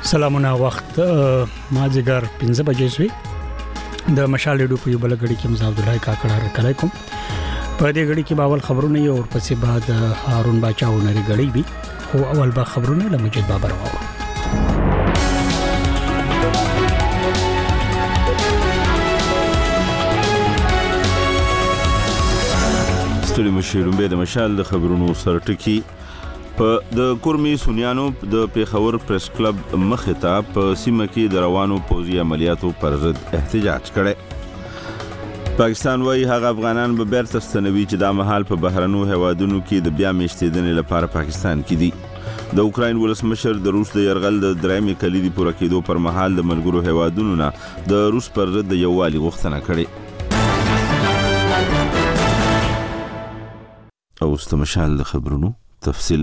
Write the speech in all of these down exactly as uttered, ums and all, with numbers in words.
سلامونه وخت مازیګر پنځه بجې شوي د مشال ډو په یو بل غړي کې مزه عبد الله کاکړه راکړای کوم په دې غړي کې باول خبرونه یو او پسې بعد هارون باچاو نری غړي وي خو اول با خبرونه له مجید بابر واو ستړي مشیرون به د مشال د خبرونو سرټکی په د کورمي سونیانو د پیښور پریس کلب مخه ته په سیمه کې د روانو پوځي عملیاتو پر ضد احتجاج کړي. پاکستان وايي هغه افغانان به بیرته ستنوي چې د مهال په بهرنو هوادونو کې د بیا میشتېدنې لپاره پاکستان کې دي. د اوکراین ولسمشر د روس د يرغل د درېمې کلیدي پوره کېدو پر مهال د ملګرو هوادونو نه د روس پر ضد د یووالي غوښتنه کړې. او استمشال د خبرونو تفصیل.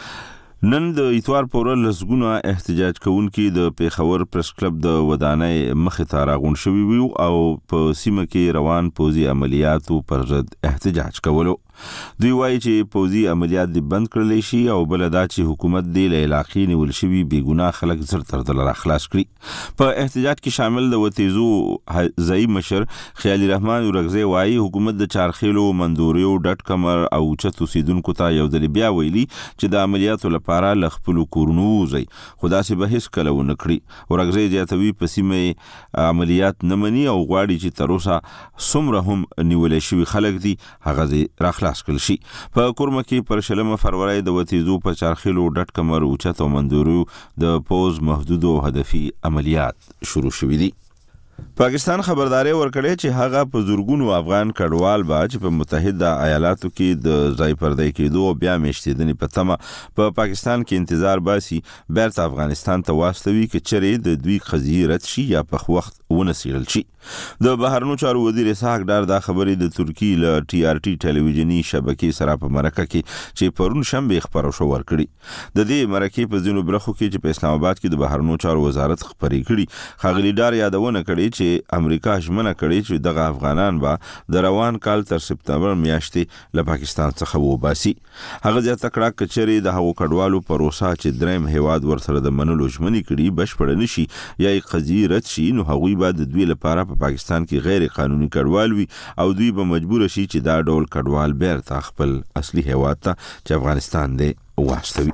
نن د اتوار پورې لسګونه احتجاج کوونکي د پیښور پریس کلب د ودانۍ مخې ته راغون شوي وو او په سیمه کې روان پوځي عملیاتو پر ضد احتجاج کولو. دوی وایي چې پوځي عملیات دې بند کړل شي او بل دا چې حکومت دې له علاقې نیول شوي بېګناه خلک زر تر دلته خلاص کړي. په احتجاج کې شامل د وتیزو ځایي مشر خیالي رحمان ورغزی وایي حکومت د چارخیلو مندوریو ډټ کمر او چت اوسیدونکو ته یو ځل بیا ویلي چې د عملیاتو لپاره له خپلو کورونو ووځئ خو داسې به هیڅ کله ونه کړي. ورغزی زیاتوي په سیمه عملیات نه مني او غواړي چې تر اوسه څومره هم نیولې شوي خلک دي هغه دې راخلاص کړل شي. په کورمه کې پر شلمه فروری د وتیزو په چارخیلو ډټ کمر او چت او مندوریو د پوز محدود او هدفي عملیات شروع شوي دي. پاکستان خبرداري ورکړې چې هغه په زورګونو افغان کډوال با چې په متحده ایالاتو کې د ځای پردې کېدو او بیا میشتېدنې په تمه په پاکستان کې انتظار باسي بیرته افغانستان ته واستوي چې چیرې د دوی قضیه رد شي یا په وخت ونسیرل شي. د بهرنو چارو وزیر اسحاق ډار دا خبرې د ترکی له ټي آر ټي ټلویزیونی شبکې سره په مرکه کې چې پرون شنبه خبرو شو ورکړي. د دې مرکې په ځینو برخو کې چې په اسلام آباد کې د بهرنو چارو وزارت خبرې کړي خغلی ډار یادونه کړي چې امریکا ژمنه کړې چې دغه افغانان به د روان کال تر سپتمبر میاشتې له پاکستان څخه وباسي. هغه ځکه کړه کچري د هغو کډوالو پروسه چې دریم هیواد ورسره د منلو ژمنې کړي بشپړ نشي یا قضیه رد شي نو هغوی به د دوی لپاره په پاکستان کې غیر قانوني کډوال وي او دوی به مجبور شي چې دا ډول کډوال بیرته خپل اصلي هیواد ته چې افغانستان دی واستوي.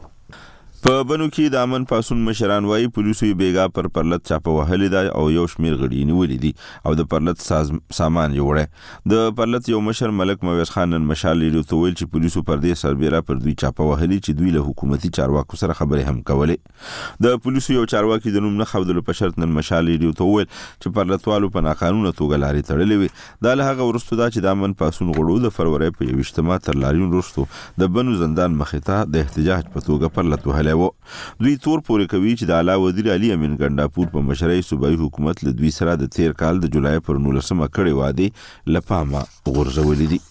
په بنو کې د امن پاسون مشران وايي پولیسو یې بیګا پر پرلط چاپه وهلې ده او یو شمیر غړي نیولې دي او د پرلط سامان جوړه. د پرلط یو مشر ملک مویز خان نن مشال لیدو ته ویل چې پولیسو پر دې سربېره پر دوی چاپه وهلې چې دوی له حکومتي چارواکو سره خبرې هم کولې. د پولیسو یو چارواکي د نوم نه خودلو په شرط نن مشال لیدو ته ویل چې پرلطوالو په ناقانونه توګه لارې تړلې وي. دا له هغه وروسته دا چې د امن پاسون غړو د فروری په یو اجتماع تر لاریون وروسته د بنو زندان مخې ته د احتجاج په توګه پرلط وهلې. دوی تور پورې کوي چې د اعلی وزیر علي امین ګنداپور په مشرۍ صوبایي حکومت له دوی سره د تیر کال د جولای پر نولسمه کړې وعده لپامه غورځولې دي.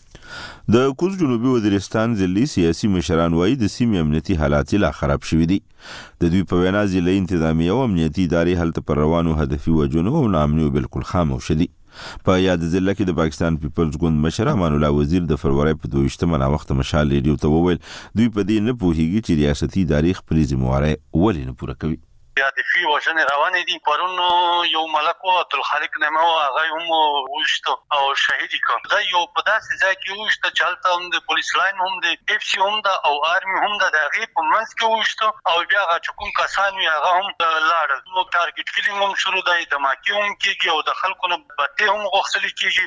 د کوز جنوبي وزیرستان ځلي سیاسي مشران وايي د سیمې امنیتي حالات لا خراب شوي دي. د دوی په وینا ځلې انتظامیه او امنیتي ادارې هلته پر روانو هدفي وجونو او نامنیو بالکل خاموش دي. په یاد ضلع کې د پاکستان پیپلز ګوند مشر امان الله وزیر د فروری په دویشتمه نا وخت مشال لیدو ته وویل دوی په دې نه پوهیږي چې ریاستي ادارې خپل ذمہواره ولې نه پوره کوي. د فی وژنې روانې دي. پرون یو ملک و عبدالخالق نعمه و هغه هم وشته او شهید کړ. دا یو په داسې ځای کې وشته چې هلته هم د پولیس لاین هم د اف سی هم ده او آرمي هم ده د هغې په منځ کې وشته او بیا هغه چې کوم کسان وي هغه هم لاړل. نو ټارګټ کیلینګ هم شروع دی دماکي هم کېږي او د خلکو نه بتې هم غوښتلې کېږي.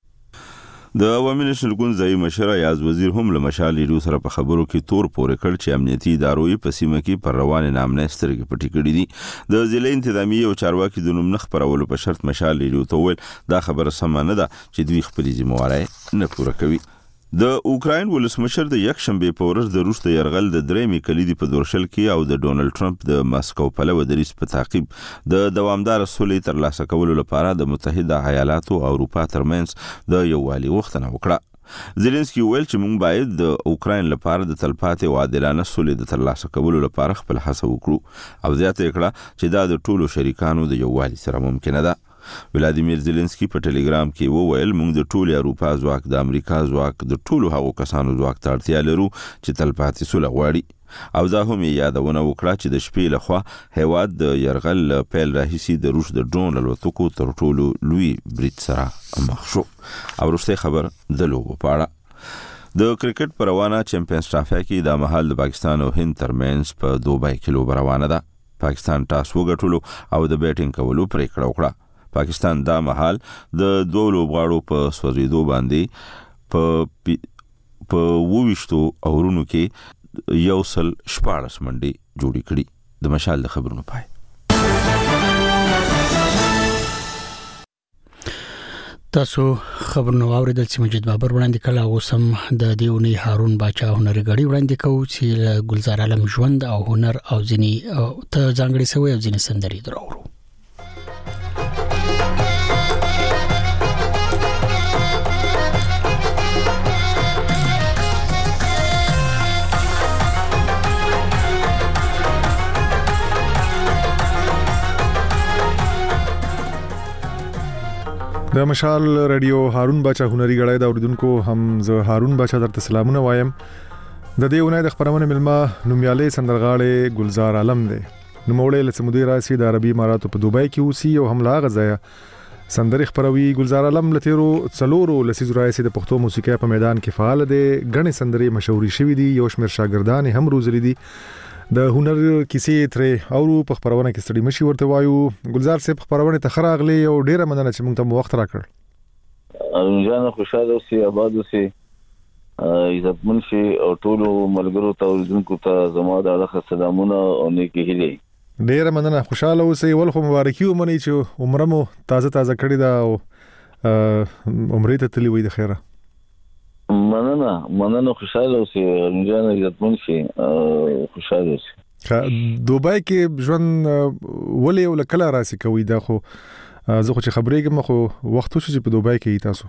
د عوامي نشنل ګوند ځایي مشر ایاز وزیر هم له مشال لیدو سره په خبرو کې تور پورې کړ چې امنیتي ادارو په سیمه کې پر روانې نامنه سترګې پټې کړې دي. د ضلع انتظامیه او چارواکي د نوم نه خبرولو په شرط مشال لیدو ته ویل دا خبره سمه نه ده چې دوی خپل ذمہواره نه پوره کوي. د اوکراین ولسمشر د یک شنبه په ورځ د روس د يرغل د درېمې کلیدي په دورشل کې او د ډونالد ټرمپ د ماسکو پلوه دریس په تعقیب د دوامدار سولې ترلاسه کولو لپاره د متحده ایالاتو او اروپا ترمنځ د یووالي غوښتنه وکړه. زيلنسکي ویل چې موږ باید د اوکراین لپاره د تلپاتې او عادلانه سولې د ترلاسه کولو لپاره خپل هڅه وکړو او زیاته کړه چې دا د ټولو شریکانو د یووالي سره ممکنه ده. ولادیمیر زيلنسکي په ټلګرام کې وویل موږ د ټولو اروپا ځواک د امریکا ځواک د ټولو هغو کسانو ځواک ته اړتیا لرو چې تلپاتې سوله غواړي او دا هم یادونه وکړه چې د شپې لخوا هیواد د يرغل پیل راهیسي د روس د ډرون الوتکو تر ټولو لوی برید سره مخ شو. او وروسته خبر د لوبو په اړه د کرکټ په روانه چمپیونز ټرافي کې د مهال د پاکستان او هند ترمنځ په دوبای کې لوب روانه ده. پاکستان ټاس وګټلو او د بیټینګ کولو پریکړه وکړه. پاکستان دا مهال د دوه لوبغاړو په سوځېدو باندې په په وويشتو اورونو کې یو سل شپاړس منډي جوړې کړې. د مشال د خبرونو پای. تاسو خبرونه واوریدل چې مجید بابر وړاندې کړه. اوسم د دیونی هارون باچا هنري غړي وړاندې کوي چې ګلزار عالم ژوند او هنر او ځینی ته ځانګړي سوی او ځینی سندري درورو. د مشال رادیو هارون باچا هنري غړای دا اوریدونکو هم زه هارون باچا درته سلامونه وایم. د دې ونې د خبرونه ملما نومیالي سندرغاړي ګلزار عالم دی. نو موړې لڅ مدیر راسي د عربي اماراتو په دوبای کې اوسي او هم لا غزایا سندري خبروي. ګلزار عالم لتیرو څلورو لسیز راسي د پښتو موسیقي په میدان کې فعال دی. غني سندري مشهوري شوې دي. یو شمیر شاګردان هم روزلي دي. د هنر کیسې ترې او په خبرونه کې ستړي مشي ورته وایو. ګلزار صاحب خبرونه ته خراغلي او ډیره مننه چې موږ ته وخت راکړ. جان خوشاله اوسئ، آباد اوسئ، عزتمن شئ او ټول ملګرو ته اوریدونکو ته زما د اړخ سلامونه او نیکی هیلې. ډیره مننه، خوشاله اوسئ. ول خو مبارکي ومنئ چې عمره مو تازه تازه کړی دا او عمرې ته تللی وي د خیره. مننه مننه خوشاله اوسئ جان، عزتمن شئ، خوشاله اوسئ. دوبای کې ژوند ولې ول کله راسي کوي دا خو زه خو چې خبرې کوم خو وخت وشي چې په دوبای کې تاسو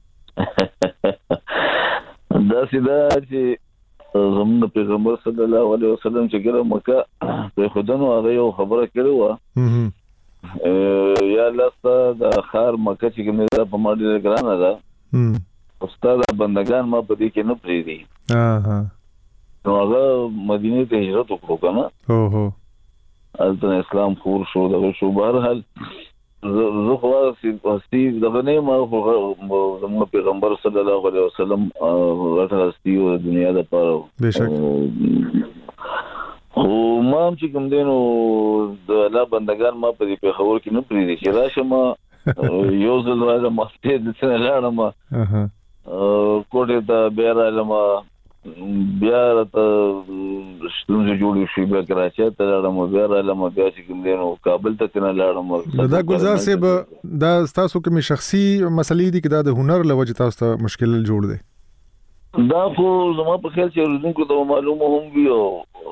دا سیده چې زموږ پیغمبر صلی الله علیه وسلم چې ګره مکه په خدانو هغه یو خبره کړې و یا لاسته د خار مکه چې کومه په ماډل ګرانه ده استاد بندگان ما په دې کې نه پریدي. ها نو هغه مدینه ته هجرت وکړو کنه. او هو البته اسلام خور شو دغه شو. بهر حال زه خو واستي دغه نه ما زموږ پیغمبر صلی الله علیه وسلم راته واستي او دنیا د پاره بشک خو ما هم چې کوم دینو د الله بندگان ما په دې په خبر کې نه پریدي چې راشه ما یو ځل راځم مسجد د څنګه لاړم اها کوټه ته بیا راځم بیا ته ستونزې جوړې شي بیا کراچۍ ته لاړم بیا راځم بیا چې کوم دینو کابل ته نه لاړم. دا ګلزار صاحب دا تاسو کوم شخصي مسلې دي کې دا د هنر لوجه تاسو ته مشکل جوړ دی؟ دا خو زما په خیال چې ورزونکو ته معلومه هم وي او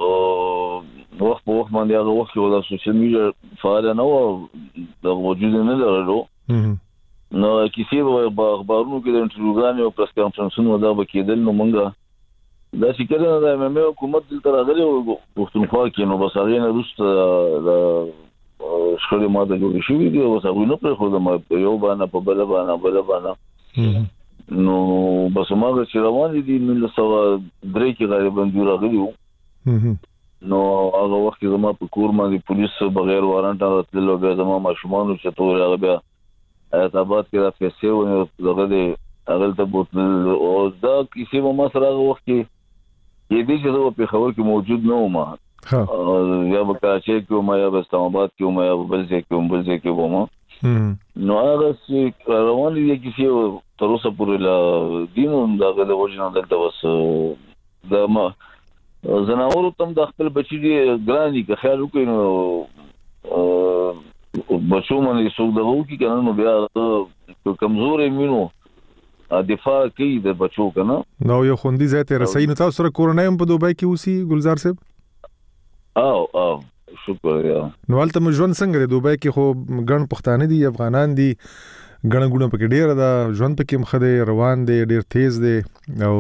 وخت په وخت باندې هغه وخت ولا سوشل میډیا فعال نه و د وجود نه لرلو. نو کیسې په اخبارونو کې د انټروګانې او پریس کانفرنسونو دا به کېدل. نو مونږه دا چې کله د ایم ام ای حکومت دلته راغلی او پښتونخوا کې نو بس هغه نه وروسته د شخړې ماده جوړې شوې دي او هغه نه پرېښودم په یو باندې په بل باندې بل باندې. نو بس ماغه چې روان دي نو سوا درې کې غالبا دی راغلی وو. نو هغه وخت زما په کور باندې پولیس بغیر وارنټ راتللو بیا زما ماشومان چې ټول هغه بیا اعتبار کې را پیسې ونه دغه دې هغه ته بوتل او دا کیسې ما سره هغه وخت کې یې دې چې زه په خبر کې موجود نه وم. یا په کراچۍ کې ما یا په اسلام آباد کې ما یا په بل ځای کې بل ځای کې وم. نو هغه چې روان دي کیسې تر اوسه پورې لا دینو دغه د وجنه دلته وس د ما زناورو تم د خپل بچی دی ګرانی که خیال وکړي نو بچو باندې څوک دغه وکړي کنه نو بیا کمزورې مينو دفاع کوي د بچو کنه. نو یو خوندي ځای ته رسېږي. نو تاسو سره کورنۍ هم په دوبای کې اوسي ګلزار صاحب؟ او او شکر یا. نو ولته ژوند څنګه دی دوبای کې؟ خو ګڼ پښتانه دي، افغانان دي، ګڼه ګونه پکې ډیر ده، ژوند پکې مخده روان دی، ډیر تیز دی او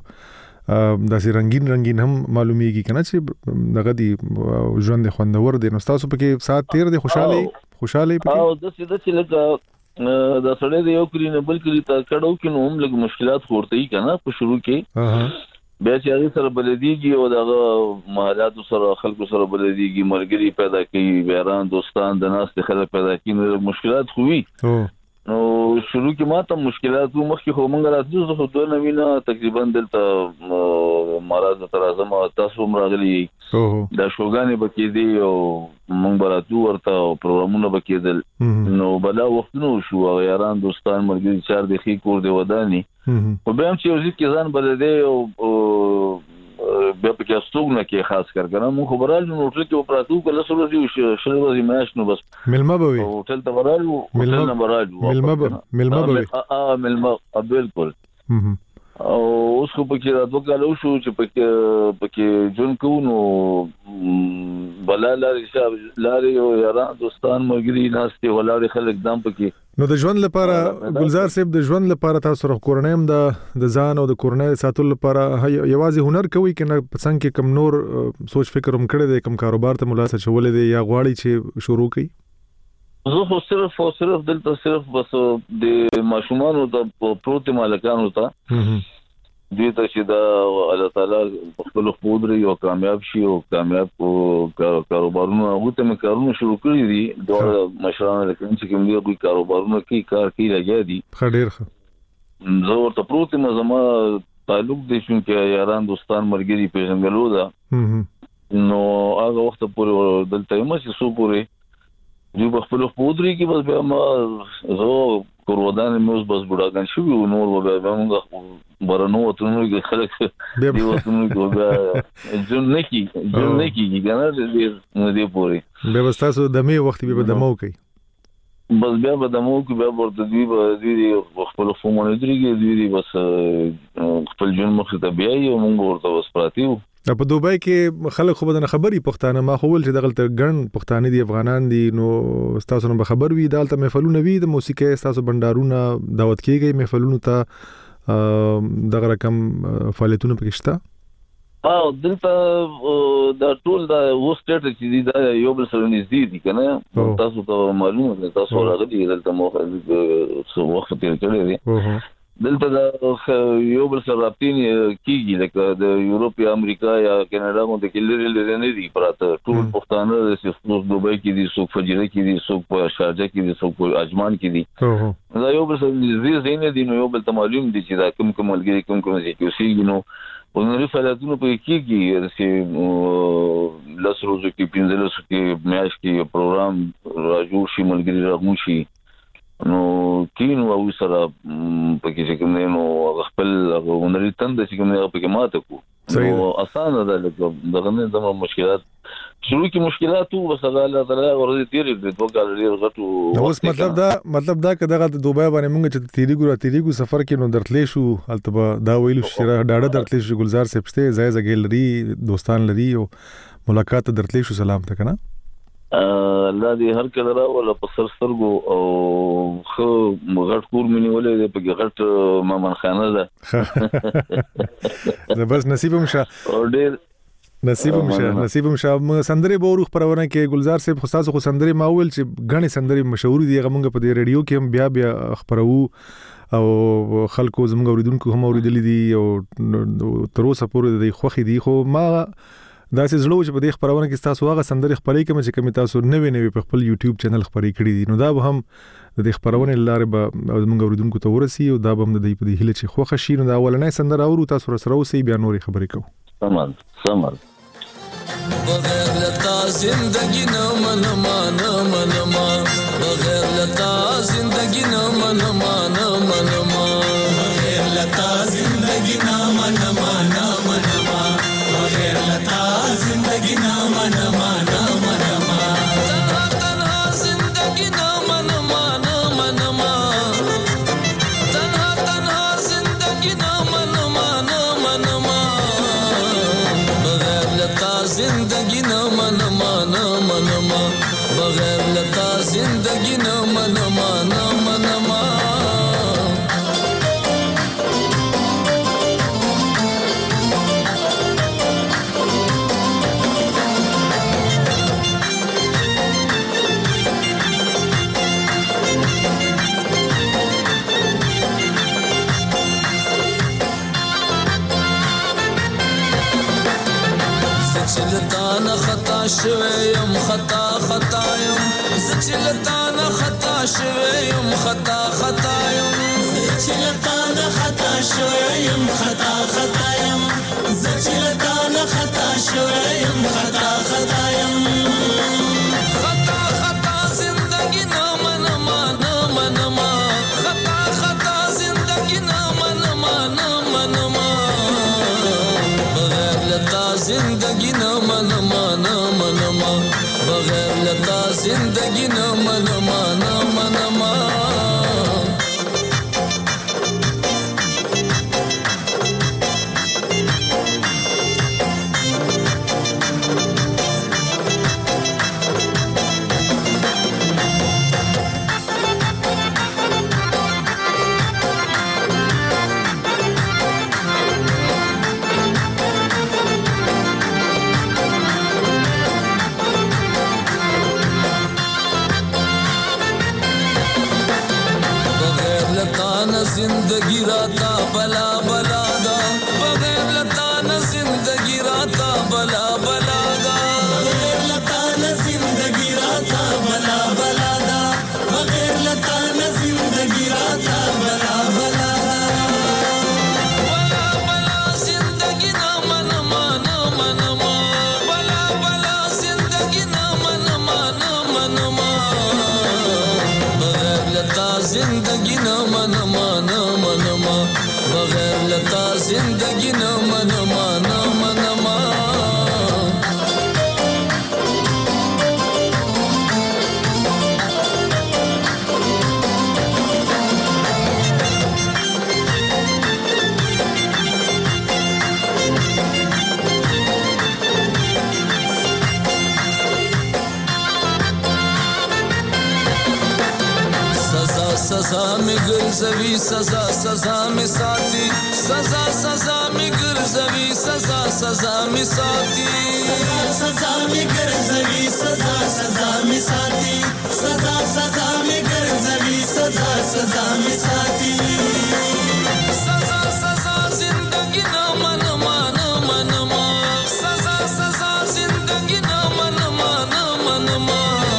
داسې رنگین رنگین هم معلومیږي کنه چې دغه دی ژوند خوندور دی. نو تاسو پکې سات تیر دی، خوشاله خوشاله پکې او د څه د څه لکه د سړی د یو کلی نه بل کلی ته کډو کې نو هم لږ مشکلات ورته یې کنه په شروع کې اها بیا چې هغه سره بلدیږي او دغه مهارت سره خلکو سره بلدیږي مرګري پیدا کوي بیران دوستان د ناس خلک پیدا کوي نو مشکلات خوي نو شروع کې ماته مشکلات مخکې خو مونږ راځو خو دوه نوینه تقریبا دلته مراد تر اعظم تاسو راغلي دا شوګانې بکې دي او مونږ براتو ورته پروګرامونه بکېدل نو بلا وختونو شو یاران دوستان مرګري چار د خې کور دی وداني خو به هم چې یو ځکه ځان بلدې او بیا په کې استوګنه کې خاص کر کنه مو خبرال نو ټل کې اپراتو کله سره دی شل ورځې میاش نو بس ملما بوي هوټل ته ورالو هوټل نه ورالو ملما ملما بوي اه ملما بالکل او اوس خو پکې راځو کالو شو چې پکې پکې جون کو نو بلا لاري شاب لاري او یاران دوستان مرګري ناشته ولاري خلک دام پکې نو د ژوند لپاره ګلزار صاحب د ژوند لپاره تاسو سره کورنیم د د ځان او د کورنۍ ساتلو لپاره یوازې هنر کوي کنه څنګه کې کم نور سوچ فکر هم کړی دی کم کاروبار ته ملاسه چولې دی یا غواړي چې شروع کړي زه خو صرف او صرف دلته صرف بس د ماشومان او د پروت مالکانو ته دوی ته چې دا الله تعالی په خپل قدرت یو کامیاب شي او کامیاب کاروبارونه هغه ته کارونه شروع کړی دي دوه مشران لکه چې کوم دی کاروبارونه کوي کار کوي لګیا دي خډیر ښه زه ورته پروت ما زما تعلق دي چې یاران دوستان مرګري پیژنګلو دا نو هغه وخت پورې دلته یم چې سو پورې دوی په خپل قدرت کې بس بیا ما زه کورودان موږ بس بډاګان شو نور و به موږ برنو وتونو کې خلک دی وتونو کې جون نکی جون نکی کنه دې دې پوري به بس تاسو د می وخت به دمو کوي بس بیا به دمو کې بیا ورته دی به دی خپل فومونه درېږي دی بس خپل جون مخ ته بیا یو موږ ورته بس پراتیو په دوبای کې خلک خو بدن خبري پښتانه ما خو ول چې دغلت ګڼ پښتانه دي افغانان دي نو تاسو نو خبر وي دالته محفلونه وي د موسیقي تاسو بندارونه دعوت کیږي محفلونه ته دغه رقم فعالیتونه پکښتا او دلته دا ټول دا وسټټ چې دی دا یو بل سره نږدې دي کنه تاسو ته معلومه ده تاسو راغلي دلته مو څو وخت تیر کړی دی دلته دا یو بل سره راپتین کیږي لکه د یورپ یا امریکا یا کینیډا مو د کلری لري نه دي پراته ټول پښتانه د سوق دوبۍ کې دي سوق فجیره کې دي سوق په شارجه کې دي سوق په اجمان کې دي دا یو بل سره زین دي نو یو بل ته معلوم دي چې دا کوم کوم ملګری کوم کوم ځای کې اوسېږي نو ونوري فعالیتونه په کېږي چې لاس روزو کې پنځه لسو کې میاش کې پروګرام راجو شي ملګری راغون شي نو کینو او سره پکې چې کوم نو خپل ونوري تند چې کوم نه پکې ماته کو نو اسانه ده لکه دغه نه د مشکلات شروع کې مشکلات وو بس الله تعالی ورته تیر دې دوه کال لري غټو نو اوس مطلب دا مطلب دا کداغه د دوبای باندې مونږ چې تیری ګو تیری ګو سفر کې نو درتلې شو البته دا ویلو چې ډاډه درتلې شو ګلزار سپسته زای زګل لري دوستان لري او ملاقات درتلې شو سلام ته کنه الله دې هر کله را ولا په سر سترګو او خو غټ کور منی ولې په غټ مامن خانه ده زه بس نصیب مشه او ډېر نصیب مشه نصیب مشه سندري بورو خبرونه کې گلزار صاحب خو تاسو خو سندري ماول چې غني سندري مشهور دي غمونګه په دې رادیو کې هم بیا بیا خبرو او خلکو زموږ اوریدونکو هم اوریدلې دي او تر اوسه پورې د خوخي دي خو ما دا چې زلو چې په دې خبرونه کې تاسو هغه سندري خبرې کوم چې کوم تاسو نوې نوې په خپل یوټیوب چینل خبرې کړې دي نو دا به هم د دې خبرونه لاره به موږ اوریدونکو ته ورسي او دا به هم د دې په دې هله چې خوښ شي نو دا اولنې سندره اورو تاسو سره اوسې بیا نورې خبرې کوو سمال سمال بغیر لتا زندگی نہ منما نہ منما بغیر لتا زندگی نہ منما نہ منما بغیر لتا زندگی نہ منما نہ منما بغیر لتا زندگی نہ منما نہ منما تنہا تنہا زندگی نہ منما نہ منما تنہا تنہا زندگی نہ منما نہ منما بغیر لتا زندگی نہ منما نہ منما بغیر لتا زندگی نہ منما نہ منما لتا نه خطا شوی يم خطا خطا يم زه لتا نه خطا شوی يم خطا خطا يم زه لتا نه خطا شوی يم خطا خطا يم زه لتا نه خطا شوی يم خطا خطا يم خطا خطا زندگی نه منما نه منما خطا خطا زندگی نه منما نه منما بغیر لتا زندگی نه منما نه منما بغیر لتا زندگی نه منما نه منما زندگی راتا بلا بلا دا بغیر لتا نہ زندگی راتا بلا بلا دا بغیر لتا نہ زندگی راتا بلا بلا دا بغیر لتا نہ زندگی راتا بلا بلا دا بلا بلا زندگی نہ منما نہ منما بلا بلا زندگی نہ منما نہ منما بغیر لتا زندگی نہ منما بغیر لتا زندگی نہ منما نہ منما सजा में गुरजवी सजा सजा में साथी सजा सजा में गुरजवी सजा सजा में साथी सजा में गुरजवी सजा सजा में साथी सजा सजा में गुरजवी सजा सजा में साथी सजा सजा जिंदगी ना मनमा ना मनमा सजा सजा जिंदगी ना मनमा ना मनमा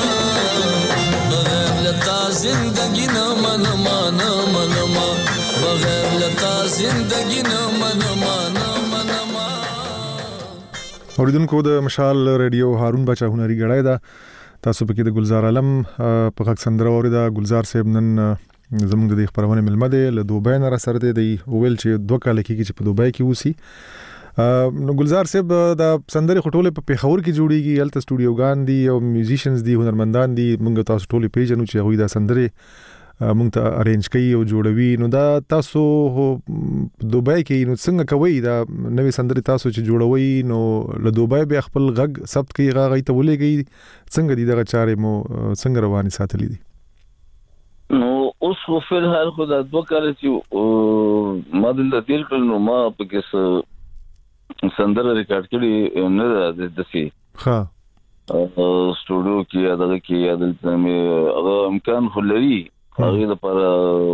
बगैर लता जिंदगी ना मनमा ना मनमा बगैर लता जिंदगी ना मनमा ना मनमा اوریدونکو د مشال ریډیو هارون بچا هنري غړای دا تاسو پکې د گلزار عالم په خاک سندره اوریدا گلزار صاحب نن زموږ د خبرونه ملمه دی له دوبۍ نه را سره دی ویل چې دوه کال کې چې په دوبۍ کې وسی نو گلزار صاحب د سندره خټوله په پیښور کې جوړیږي هلته سټوډیوګان دي او میوزیشنز دي هنرمندان دي موږ تاسو ټول پیژنو چې هغوی د سندره موږ ته ارینج کوي او جوړوي نو دا تاسو دوبۍ کې نو څنګه کوي دا نوې سندره تاسو چې جوړوي نو له دوبۍ به خپل غږ ثبت کوي غږ ته ولېږي څنګه دي دغه چارې مو څنګه رواني ساتلې دي نو اوس خو فل حال خو دا دوه کال چې ما د تیر کړ نو ما په کې سندره ریکارډ کړي نه د دسي ها سټوډیو کې دغه کې عدالت مې هغه امکان خو لري هغه لپاره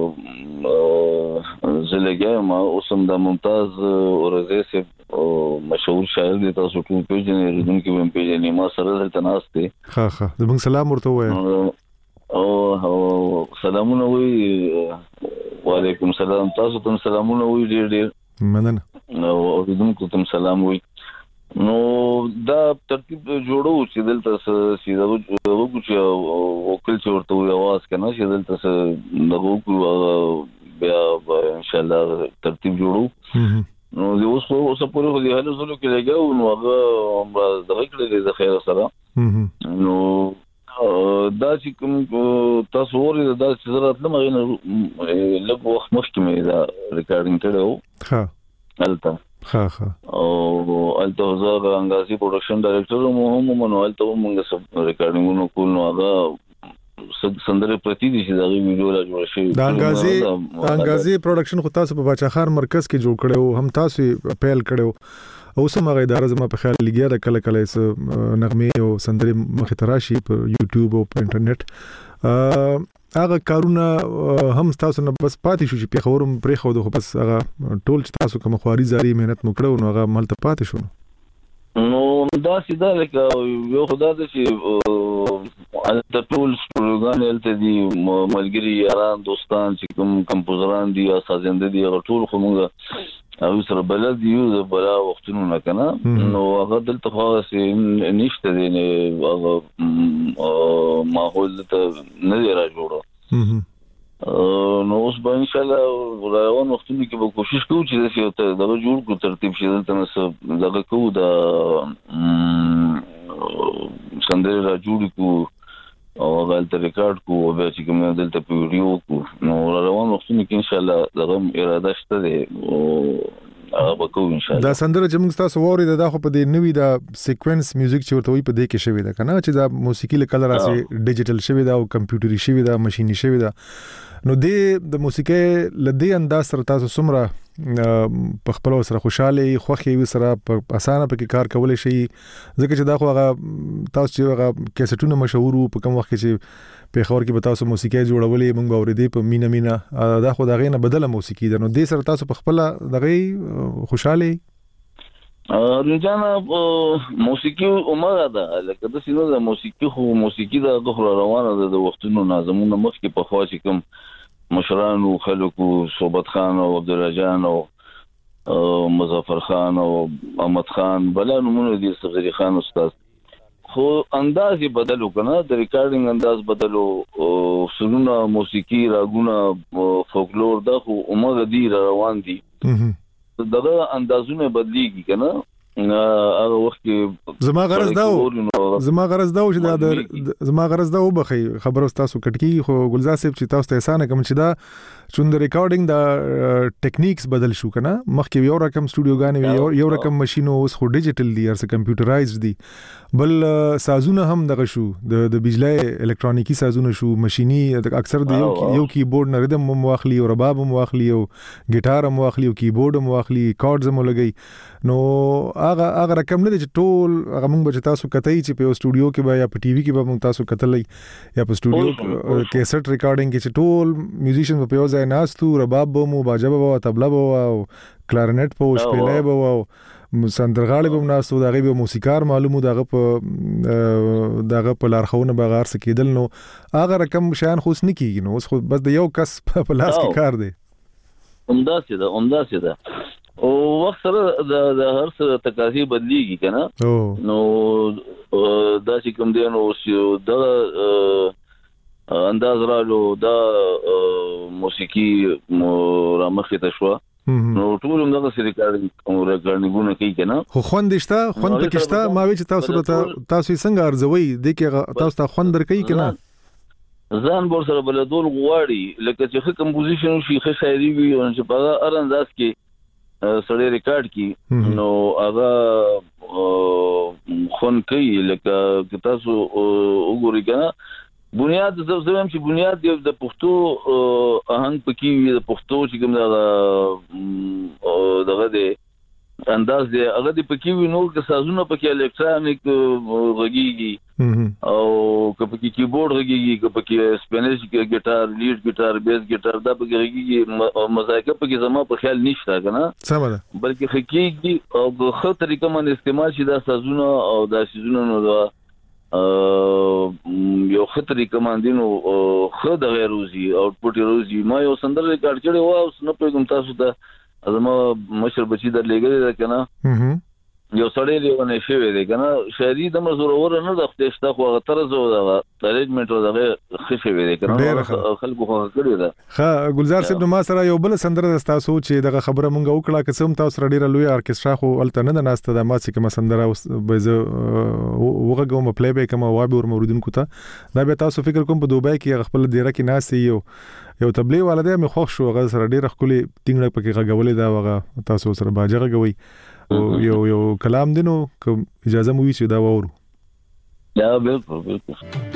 زلګیا ما اوسم د ممتاز اورزه سي مشهور شاعر دي تاسو ټول پیژنې ردون کې هم پیژنې ما سره دلته ناشته ها ها د موږ سلام ورته وایي او سلامونه وي وعلیکم سلام تاسو ته سلامونه وي ډېر ډېر مننه او ردون ته سلام وي نو دا ترتیب جوړو چې دلته سیده وګورئ چې وکیل چې ورته وي आवाज کنه چې دلته د وګورو بیا ان شاء الله ترتیب جوړو نو د اوس اوس په اړه د حالو سره کې لګاو نو هغه دغه کړی د خیر سره نو دا چې کوم تاسو ورته دا چې زراعت نه مغینه لږ وخت مخکې مې دا ریکارډینګ کړو ها البته ها ها او الته زه انګازي پروډکشن ډایریکټر مو هم مونږ الته مونږ سب ریکارډینګونو کول نو هغه سندره پرتی دي چې دا ویډیو لا جوړ شي د انګازي انګازي پروډکشن خو تاسو په باچا خار مرکز کې جوړ کړو هم تاسو اپیل کړو او سم هغه اداره زما په خیال لګیا د کله کله نغمه او سندره مخ تراشي په یوټیوب او په انټرنیټ هغه کارونه هم تاسو نه بس پاتې شو چې په خبرم پرې خو د بس هغه ټول چې تاسو کوم خواري زاري مهنت مو کړو نو هغه ملته پاتې شو نو دا سیده لکه یو خدا د چې د ټول سټوډیوګان الته دي ملګری یاران دوستان چې کوم کمپوزران دي یا سازنده دي ټول خو موږ او سره بلد یو د بلا وختونو نه کنه نو هغه دلته خاص نشته دي هغه ماحول ته نه دی را جوړو نو اوس به ان شاء الله روان وختونو کې به کوشش کوو چې دغه دغه جوړ کو ترتیب شي دلته نو دغه کوو د سندره را جوړ کو او غلطه ریکارډ کو او به چې کوم دلته په ویډیو کو نو روان وختونو کې ان شاء الله دغه اراده شته دی او هغه به کوو ان شاء الله. دا سندره چې موږ تاسو ووري دا خو په دې نوې دا سیکوینس میوزیک چې ورته وي په دې کې شوی دا کنه چې دا موسیقي له کلر راسي ډیجیټل شوی دا او کمپیوټري شوی دا ماشيني شوی دا نو د د موسیقي لدی انداز سره تاسو سمره په خپل سره خوشاله خوخي وي سره په اسانه پکې کار کولای شي ځکه چې دا خو هغه تاسو چې هغه کیسټونه مشهور په کوم وخت چې په خبر کې به تاسو موسیقي جوړولې موږ اورېدې په مینا مینا دا خو دا غینه بدله موسیقي ده نو د سره تاسو په خپل دغه خوشاله رجانا موسیقي عمره ده لکه د سینو د موسیقي خو موسیقي د غوړ روانه ده د وختونو نظمونه مخکې په خوا چې کوم مشرانو خلکو صوبت خان او عبدالرجان او مظفر خان او احمد خان بلا نمونه دي صغری خان استاد خو انداز بدلو کنه د ریکارډینګ انداز بدلو سرونه موسیقي راګونه فولکلور دا خو عمره دي روان دي دغه اندازونه بدلیږي کنه هغه وخت زما غرض دا زما غرض دا چې دا زما غرض دا وبخي خبر تاسو کټکی خو ګلزار صاحب چې تاسو ته احسان کوم چې دا چون د ریکارډینګ دا ټیکنیکس بدل شو کنه مخکې یو رقم سټوډیوګان یو رقم ماشينو اوس خو ډیجیټل دي ارڅ کمپیوټرایزډ دي بل سازونه هم دغه شو د د بجلی الکترونیکی سازونه شو ماشيني اکثر د یو یو کیبورډ نه ردم مو واخلي او رباب مو واخلي او ګټار مو واخلي او کیبورډ مو واخلي کارډز مو لګي نو هغه هغه رقم نه دي چې ټول هغه موږ به تاسو کتای چې په سټوډیو کې به یا په ټي وي کې به موږ تاسو کتلې یا په سټوډیو کیسټ ریکارډینګ کې چې ټول میوزیشن په یو ځای ناستو رباب به مو باجه به او طبله به او کلارنټ په شپېلې به او سندرغاړي به ناستو دغه به موسیقار معلومو دغه په دغه په لارښوونه به غار سکیدل نو هغه رقم شان خوښ نه کیږي نو اوس خو بس د یو کس په لاس کې کار دی عمده سي ده عمده سي ده او وخت سره د هر څه تقاضي بدليږي کنه نو دا چې کوم دی نو دا انداز رالو دا موسیقي رامخې ته شو نو ټول موږ سره ریکارډینګ او ریکارډینګونه کوي کنه خو خوندشته خوند پکشته ما وی چې تاسو ته تاسو څنګه ارزوي د کې تاسو ته خوند درکې کنه ځان بور سره بلدول غواړي لکه چې ښه کمپوزیشن شي ښه شاعري وي او چې په هغه انداز کې سړی ریکارډ کی نو هغه خون کوي لکه تاسو وګورئ کنه بنیاد زه زم چې بنیاد د پښتو آهنګ پکې وي د پښتو چې کوم دا دغه دی انداز دی هغه د پکې وي نو که سازونه پکې الکترونیک غږیږي او که پکې کیبورډ غږیږي که پکې سپینش ګټار لیډ ګټار بیس ګټار دا پکې غږیږي مزایکه پکې زما په خیال نشته کنه سم ده بلکې حقیقي او په خه طریقه باندې استعمال شي دا سازونه او دا سازونه نو دا یو خطرې کماندینو خو د غیروزي اوټپوټ روزي ما یو سندره ریکارډ کړی و او سن په کوم تاسو ته ازما مشر بچی در لګی دا کنه یو سړی لیونه شوی دی کنه شهري د مزور ور نه د خپلشته خو غ طرز او د ارینجمنت او د خشوي دی کنه خلکو خو کړی دا ها ګلزار صاحب ما سره یو بل سندره د تاسو چې دغه خبره مونږ وکړه که څوم تاسو ډیره لوی ارکسترا خو الته نه ناسته د ما چې کوم سندره به زه وګورم پلی بیک ما وابه ور موردونکو ته دا به تاسو فکر کوم په دوبای کې خپل ډیره کې ناسي یو یو تبلیغ والده مې خوښ شو غل سره ډیره خولي ټینګ پکې غږولې دا وغه تاسو سره باجه غوي او یو یو کلام دینو که اجازه مو وي چې دا وورو یا بالکل بالکل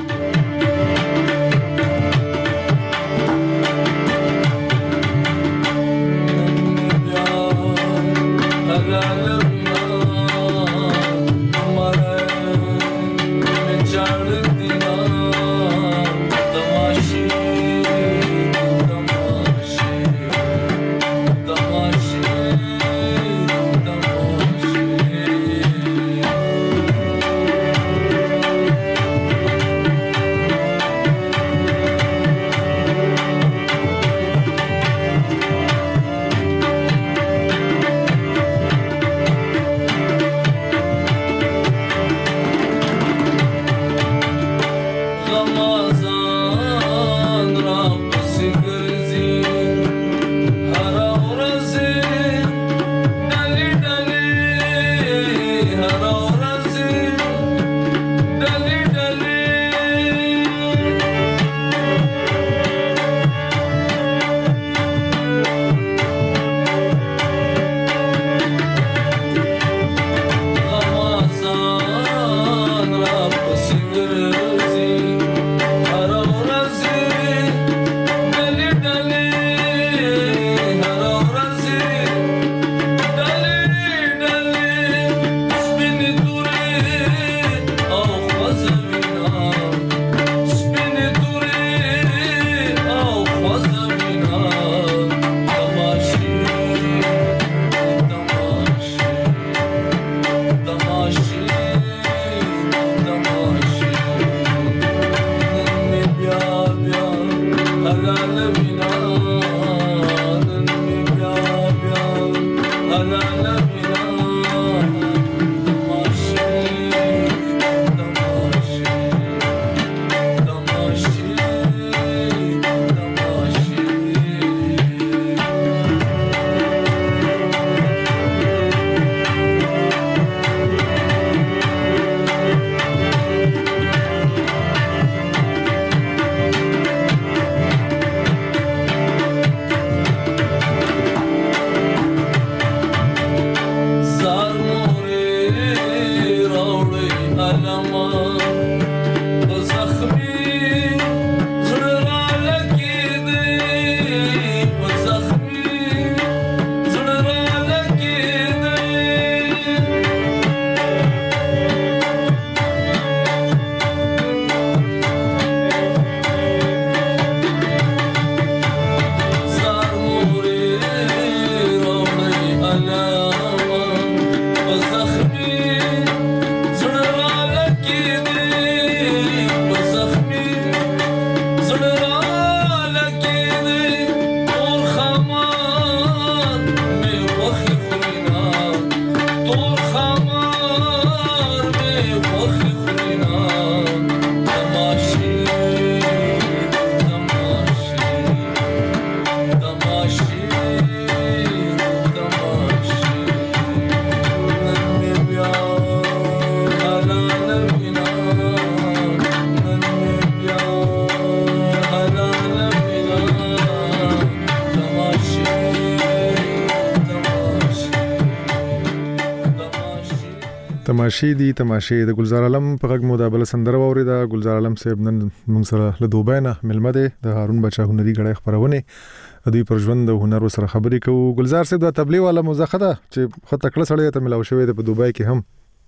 تماشې دي تماشې د ګلزار عالم په غږ مو دا بل سندره واوریدا. ګلزار عالم صاحب نن موږ سره له دوبۍ نه ملمه دي د هارون بچا هنري غړې خبرونه دوی پر ژوند او هنر سره خبرې کوو. ګلزار صاحب دا تبلیغ والا مزخه ده چې خو تکړه سړی ته ملاو شوی د په دوبۍ کې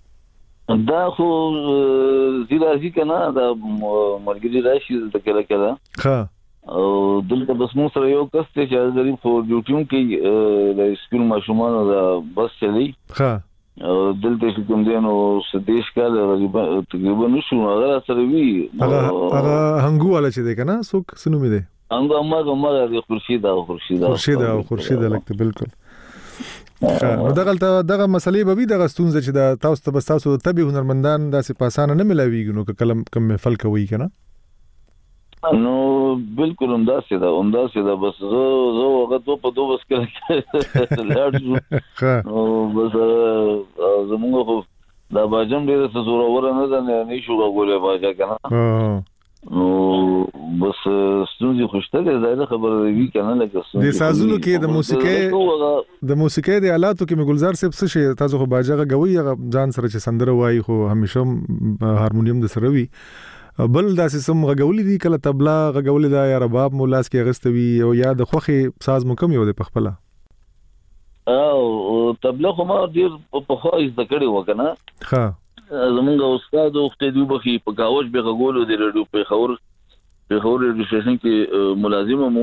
هم دا خو زیرازي کنه دا مرګري راشي د کله کله ها او دلته بس مو سره یو کس ته چې غریب خو ډیوټیوم کې د سکول ماشومان دا بس چلی ها دلته چې کوم دي نو سدیش کال تقریبا نشو هغه سره وی هغه هغه هنګو والا چې ده کنه څوک سنو مې ده هغه ما ما د خورشید او خورشید خورشید او خورشید لکه بالکل نو دغه دغه مسلې به وي دغه ستونزه چې د تاسو ته بس تاسو ته به هنرمندان داسې پاسانه نه ملاويږي نو کلم کم محفل کوي کنه نو بالکل انداسه ده انداسه ده بس زه زه هغه دوه په دوه بس کړه لاړ نو بس زموږ خو دا باجم ډیر څه زوره ور نه ده نه شو غوړې باجا کنه نو بس ستونزې خوشته ده زایده خبره وی کنه لکه د سازونو کې د موسیقي د موسیقي د آلاتو کې مګلزار صاحب څه شي تاسو خو باجا غوي ځان سره چې سندره وایي خو همیشه هارمونیم د سره وي بل داسې سم غغولې دي کله طبلا غغولې دا یا رباب مولاس کې غستوي او یا د خوخي ساز مو کم یو د پخپله او طبلا خو ما ډیر په خو از د کړي وکنه ها زمونږ استاد وخت دی بخي په کاوش به غولو د رادیو په خور په خور ریډیو سټیشن کې ملازم مو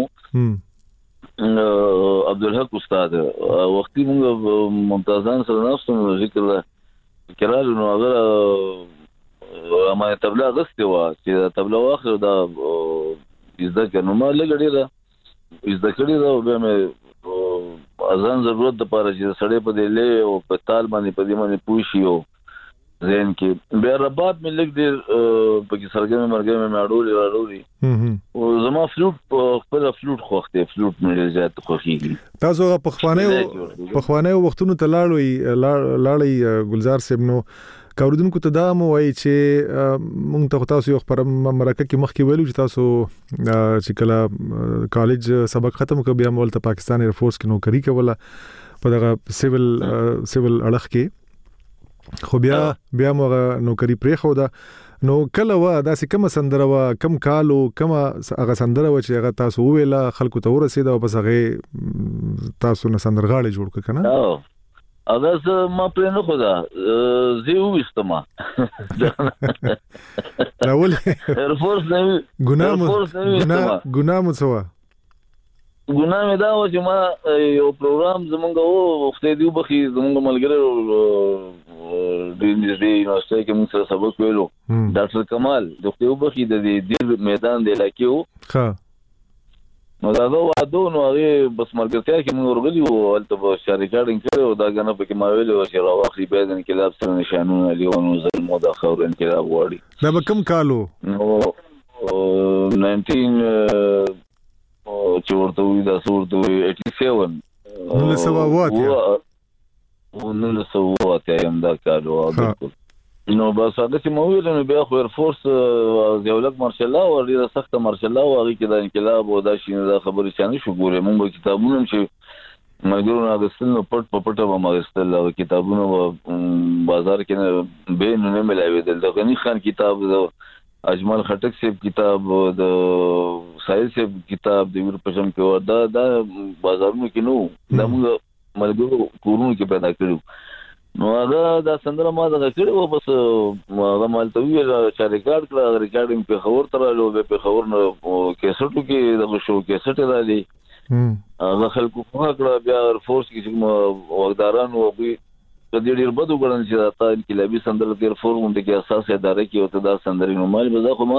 عبدالحق استاد وختي موږ ممتازان سره ناستو ذکر کړل نو هغه ما طبلا غسته وا چې طبلا واخر دا زده کنه ما لګړی دا زده کړی دا به مې اذان ضرورت د پاره چې سړی په دې له او په تال باندې په دې باندې پوښیو زين کې بیا رباب مې لګ دې په کې سرګم مرګم مې اړولې اړولې او زما فلوټ خپل فلوټ خوخته فلوټ مې زیات خوخيږي تاسو په خوانه په خوانه وختونو ته لاړوي لاړی ګلزار صاحب نو کاوردونکو ته دا مو وایي چې مونږ ته تاسو یو خبر مرکه کې مخکې ویلو چې تاسو چې کله کالج سبق ختم کړ بیا مول ته پاکستان ایر فورس کې نوکری کوله په دغه سیول سیول اړخ کې خو بیا بیا موږ نوکری پرې خو دا نو کله وا داسې کوم سندره وا کم کالو کوم هغه سندره و چې هغه تاسو ویلا خلکو ته ورسېد او بس هغه تاسو نه سندرغاړي جوړ ک کنه اغه ما پرې نه خو دا زه وستما راول ایر فورس نه ګناه ګناه ګناه مو سوا ګناه مې دا و چې ما یو پروګرام زمونږ وو وخت دی بخي زمونږ ملګری د یونیورسيټي کې موږ سره سبق ویلو ډاکټر کمال د خو بخي د دې میدان د علاقې وو ها نو دا دا واده نو هغه بس مرګتیا کې موږ ورغلي وو البته په شریکارډینګ کړو دا غنه په کې ما ویلو چې راوخلي به د انقلاب سره نشانونه لیونو ظلم او د خور انقلاب وړي دا به کم کالو نو ناینټین چې ورته وي دا ورته وي اټی سیون نو سوا وته نو سوا وته یم دا کالو بالکل نو بس هغه چې مو ویل نو بیا خو ایر فورس دولت مارشال لا او ډیره سخته مارشال لا او هغه کې د انقلاب او د شینه د خبرې چانه شو ګوره موږ کتابونه چې مګرونه اگستل نو پټ پټه و ماستل او کتابونه بازار کې به نه ملاوي د غنی خان کتاب د اجمل خټک صاحب کتاب د سایل صاحب کتاب د ور پښم کې دا د بازارونو کې نو د موږ ملګرو کورونو کې پیدا کړو نو هغه دا سندره ما دا کړو بس هغه مالته ویل چې ریکارډ کړه ریکارډینګ په خبر ترالو به په خبر نو کیسټو کې د شو کیسټ راځي هغه خلکو په کړه بیا فورس کې چې وغداران او به د دې ډیر بدو ګڼل چې دا انقلابي سندره تیر فورم د کې اساس ادارې کې او دا سندره نو مال به خو ما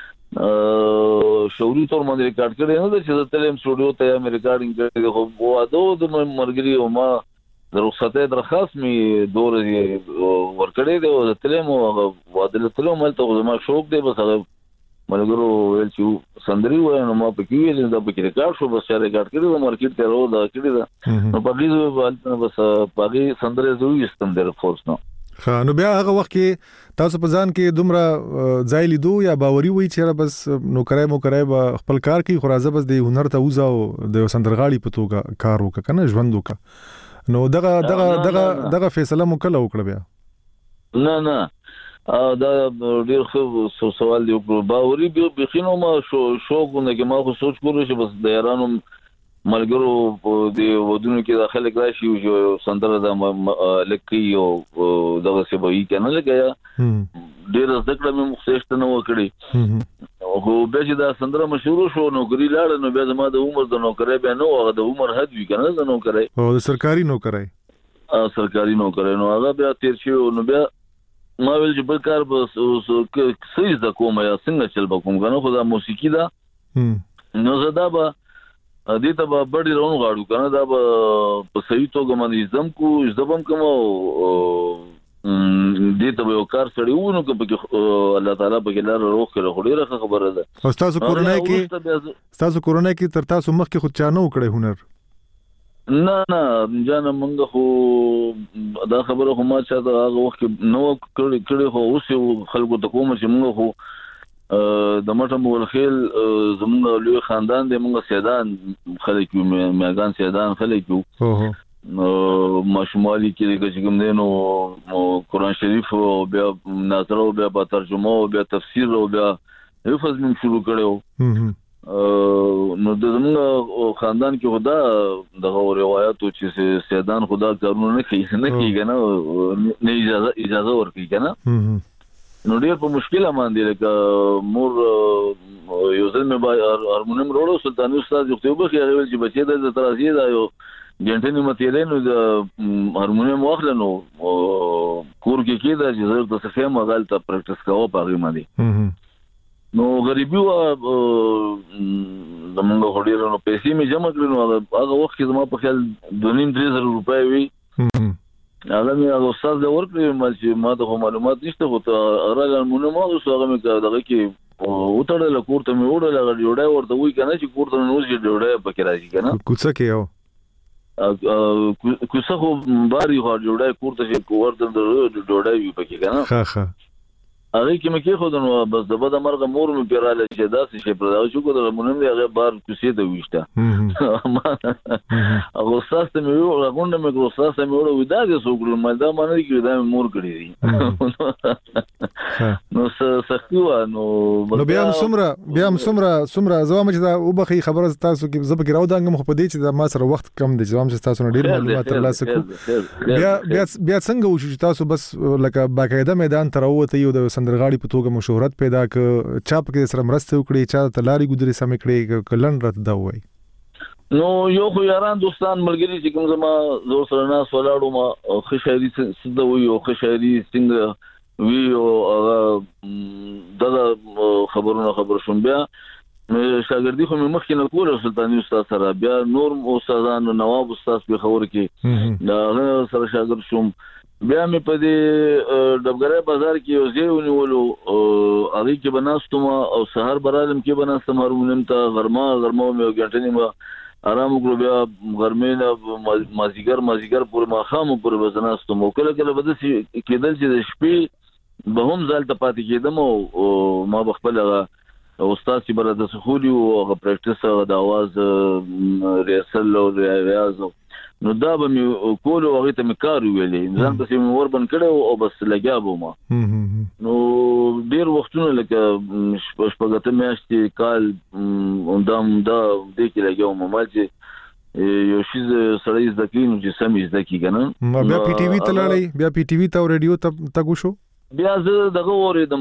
شوري تور باندې ریکارډ کړی نه چې د تلم سټوډیو ته مې ریکارډینګ کړی خو واده د مرګري او ما د رخصتې درخواست می دورې ورکړې دی او د تلم او واده تلم مل ته ما شوق دی بس هغه ملګرو ویل چې سندري وای نو ما په کې ویل دا په کې ریکارډ شو بس ریکارډ کړی د مارکیټ ته ورو دا کړی دا نو په دې بس پاګي سندري زوی استم در فورس نو ها نو بیا هغه وخت کې تاسو په ځان کې دومره ځای لیدو یا باوري وای چې بس نو کرای مو کرای به خپل کار کوي خو راځه بس د هنر ته وځو د سندرغاړي په توګه کار وکړه کنه ژوند وکړه نو دغه دغه دغه دغه فیصله مو کله وکړه بیا نه نه دا ډیر خو سوال دی باوري به بخینو ما شو شوقونه کې ما خو سوچ کړو چې بس د ایرانو ملګرو د ودونو کې داخله راشي او سندره د لکې او دغه څه به یې کنه لګیا ډیر ذکر مې مخصوص نه وکړي او به چې دا سندره مشهور شو نوکری لاړ نو بیا زما د عمر د نوکرۍ به نو هغه د عمر حد وی کنه د نوکرۍ او د سرکاري نوکرۍ ا سرکاري نوکرۍ نو هغه بیا تیر شو نو بیا ما ویل چې بل کار بس سېز د کومه یا څنګه چل بکوم کنه خو دا موسیقي دا نو زدا به دې ته به بډې رون غاړو کنه دا به په صحیح توګه باندې زم کو زبم کوم دې ته یو کار سړی وونو چې الله تعالی په ګلار روخ کړو خو ډیره خبره ده او تاسو کورونای کې تاسو کورونای کې تر تاسو مخ کې خود چانه وکړي هنر نه نه جان منګه خو دا خبره خو ما چې دا هغه وخت نو کړی کړی خو اوس خلکو ته کوم چې موږ خو د مټه مول خیل زموږ لوی خاندان دی موږ سیدان خلک یو میغان سیدان خلک یو نو ماشومالي کې چې کوم دی نو قرآن شریف او بیا نظر او بیا ترجمه او بیا تفسیر او بیا حفظ موږ شروع کړو نو د زموږ خاندان کې خدا دغه روایتو چې سیدان خدا کارونه نه کوي نه کیږي نه نه اجازه اجازه ورکړي کنه نو ډیر په مشکله باندې لکه مور یو ځل مې هارمونیم وروړو سلطاني استاد یو ته وبخي هغه چې بچي د ترازی دا یو ګنټنی متیلې نو د هارمونیم واخلنو کور کې کېدا چې زه د صفه مغال ته پریکټیس کوم په غي باندې نو غریبي وا زمونږ هډیرو نو پیسې می جمع کړو هغه وخت کې زما په خیال دوه نیم درې زره روپۍ وي هغه مې هغه استاد له ورکړې مال چې ما ته معلومات نشته خو ته راغله مونږ ما اوس هغه مې دغه کې وټړل کور ته مې وړل هغه ډوډۍ ورته وای کنه چې کور ته نو چې ډوډۍ پکې راځي کنه کوڅه کې یو کوڅه خو باري خو ډوډۍ کور ته چې ورته ډوډۍ وي پکې کنه ها ها هغه کې مې کې خو نو بس د بده مرغه مور مې پیراله چې داسې شي پر دا شو کو د مونږ هغه بار کوڅې ته وښته هغه استاد ته مې وو غونډه مې کو استاد ته مې وو ودا دې سوګل مې دا باندې کې دا مور کړی دي نو سختي و نو نو بیا سمره بیا سمره سمره زما چې دا وبخي خبره تاسو کې زب کې راو دنګم خو په دې چې دا ما سره وخت کم دي زما چې تاسو نه ډیر معلومات ترلاسه کو بیا بیا بیا څنګه وشو چې تاسو بس لکه باقاعده میدان تر وته یو د سندرغاړي په توګه مشهورت پیدا ک چاپ کې سره مرسته وکړي چا ته لاري ګذري سم کړي کلن رات دا وای نو یو خو یاران دوستان ملګری چې کوم زما زور سره نه سولاړو ما خو شاعري څه د وی او خو شاعري څنګه وی او دغه خبرونه خبر شوم بیا شاګردي خو مې مخکې نه کوله سلطاني استاد سره، بیا نور استادانو نواب استاد په خبر کې دا سره شاګرد شوم. بیا مې په دې ډبګرای بازار کې یو ځای ونیولو، هغه کې بناستم او سحر برالم کې بناستم هارمونیم ته غرمه غرمه مې غنټه نیمه آرام وکړو، بیا غرمې نه مازیګر مازیګر پورې ماښام پورې بزناستم. او کله کله به داسې کېدل چې د شپې به هم ځال ته پاتې کېدم او ما به خپل هغه استاد چې بله داسې خولي و هغه پریکټس هغه د اواز ریاسل او ریاض، نو دا به مې کولو، هغې ته مې کار ویلې ځان پسې مې وربند کړی او بس لګیا به ما. نو ډېر وختونه لکه شپږ اته میاشتې کال همدا همدا دې کې لګیا وم، ما چې یو شي سړی زده کوي نو چې سم یې زده کړي که نه. بیا پی ټي وي ته لاړئ، بیا پی ټي وي ته او ریډیو ته تګ وشو؟ بیا زه دغه واورېدم